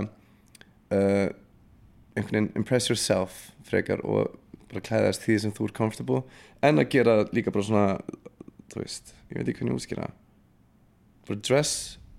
uh, einhvern veginn impress yourself frekar og bara klæðast því sem þú er comfortable en að gera líka bara svona, þú veist, ég veit ekki hvernig ég útskýra bara dress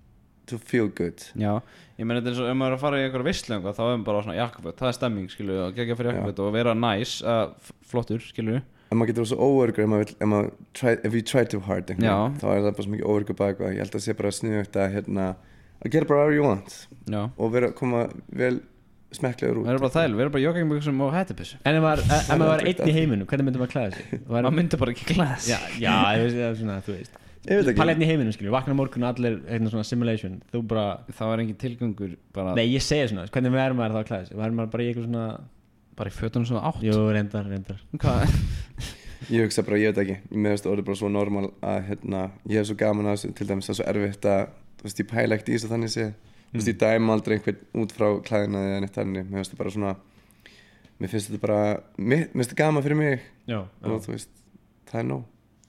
to feel good. Já, ég meina þetta er eins og ef maður er að fara í einhverja veislu þá er maður bara svona jakkaföt, það er stemming skilur við, að gegja fyrir jakkaföt og vera nice, uh, flottur skilur við. En maður getur svo óörgur ef maður vill, ef maður try, if you try too hard einhvern, þá er það bara svo mikið óörgur bak og ég held að það sé bara sniðugt að hérna, að gera bara whatever you want. Já. Og vera, koma vel smekklegur út. Vera bara þæl, vera bara joggingbukssum og hættipussu. En ef maður, ef maður var einn í heiminum, hvernig myndi maður klæða sig? Maður myndi bara ekki klæða sig. Já, já, ég veist það svona, þú veist. Ég veit ekki. Palla einn í heiminum, skilju, vakna morgun og allir eitthvað svona simulation. Þú bara, það var engin tilgangur bara. Nei, ég segi svona, hvernig verður maður þá að klæða sig? Verður maður bara í eitthvað svona, bara í fötunum svona átt? Jú, reyndar, reyndar. Hvað? Ég hugsa bara, ég veit ekki, mér finnst það orðið bara svo normal að hérna, ég hef svo gaman að þessu, til dæmis það er svo erfitt að, þú veist, ég pæla ekkert í þessu þannig séð, þú veist, ég dæma aldrei einhvern út frá klæðinaði eða neitt þannig, mér finnst það bara svona, mér finnst þetta bara, mér finnst það gaman fyrir mig já, og já. Þú veist, það er nóg.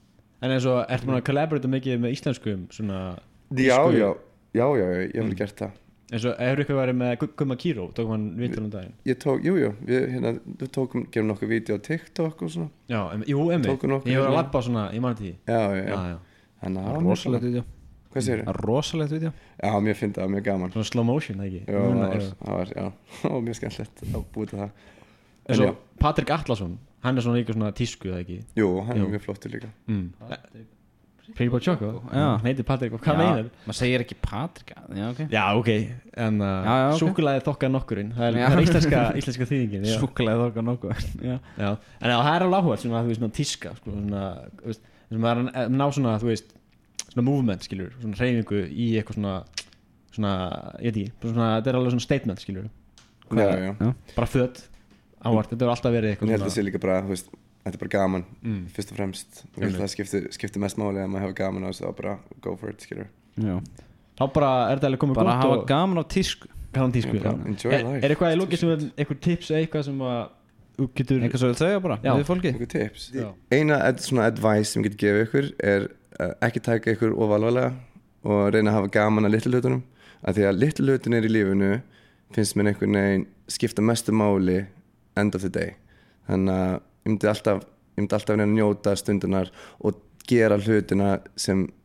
En eins og, ertu búin að collaborata mikið með íslenskum, svona, já, já, já, já, ég hef vel gert það. En svo, hefur ykkur verið með Gumma Kíró, tókum hann viðtal um daginn? Ég tók, jú, jú, við hérna, við tókum, gerum nokkuð vídeo á TikTok og svona. Já, em, jú, emmi, ég var að labba svona, ég man því. Já, já, já. já. Þannig að það var rosalegt vídeo. Hvað segir þið? Rosalegt vídeo. Já, mér finnst það mjög gaman. Svona slow motion, það ekki? Já, það var, það var, já, það var mjög skemmtilegt að búið til það. En svo, Patrik Atlason, hann er svona líka svona tísku, það ekki? Jú, hann er mjög flottur líka. Mm. Pretty Boy Choco, hann heitir Patrik og hvað meinar? Maður segir ekki Patrik, já ok. Já ok, en uh, okay. Súkkulaði þokkar nokkurinn, það er, það er íslenska, íslenska þýðingin. Súkkulaði þokkar nokkur, já. Já, en já, það er alveg áhugað svona, þú veist, svona tíska, sko, svona, þú veist, sem er að ná svona, þú veist, svona movement, skiljur, svona hreyfingu í eitthvað svona, svona, ég veit ekki, svona, þetta er alveg svona statement, skiljur. Já, já. já. Bara föt, ávart, þetta er alltaf verið eitthvað svona. Ég held að sé líka bara, þú veist, þetta er bara gaman, mm. fyrst og fremst og mm. það skiptir, skiptir mest máli að maður hefur gaman á þessu og bara go for it, skilur. Já. Þá bara er þetta alveg komið bara hafa og... gaman á tísku. Gaman á tísku, já. Enjoy er, life. Er eitthvað í lókið sem er eitthvað tips eða eitthvað sem að þú getur... Eitthvað sem þau bara, við fólki. Eitthvað tips. Já. Eina svona advice sem ég get gefið ykkur er uh, ekki taka ykkur of alvarlega og reyna að hafa gaman að litlu hlutunum. Af því að litlu hlutunir í lífinu finnst mér einhvern veginn skipta mestu máli end of the day. Þannig að ég myndi alltaf ég myndi alltaf reyna að njóta stundunar og gera hlutina sem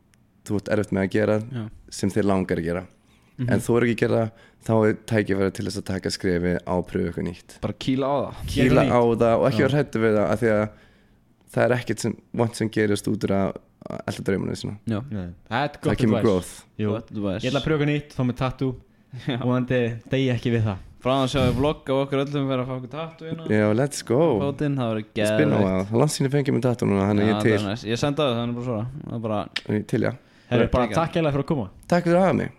þú ert erfitt með að gera Já. sem þeir langar að gera en þú er ekki að gera þá er tækifæri til þess að taka skrefi á að pröfa eitthvað nýtt Bara kýla á það kýla á það og ekki vera hræddur við það af því að það er ekkert sem, vont sem gerist út úr að elda draumuna sína Já Nei, Það er það gott kemur advice. growth Jú, Gott advice. ég ætla að pröfa eitthvað nýtt, fá mig tattoo og þannig degi ekki við það Frá að sjá við vlogg á okkur öllum fyrir að fá okkur tattoo hérna já, let's go Fótinn, það verður spinna á geðveikt það, landsýni fengið mér tattoo núna þannig að Já, ég það er til, næs. Ég senda það, þannig bara svona Það er bara til já Herri, bara Geggjað. takk hérlega fyrir að koma takk fyrir að hafa mig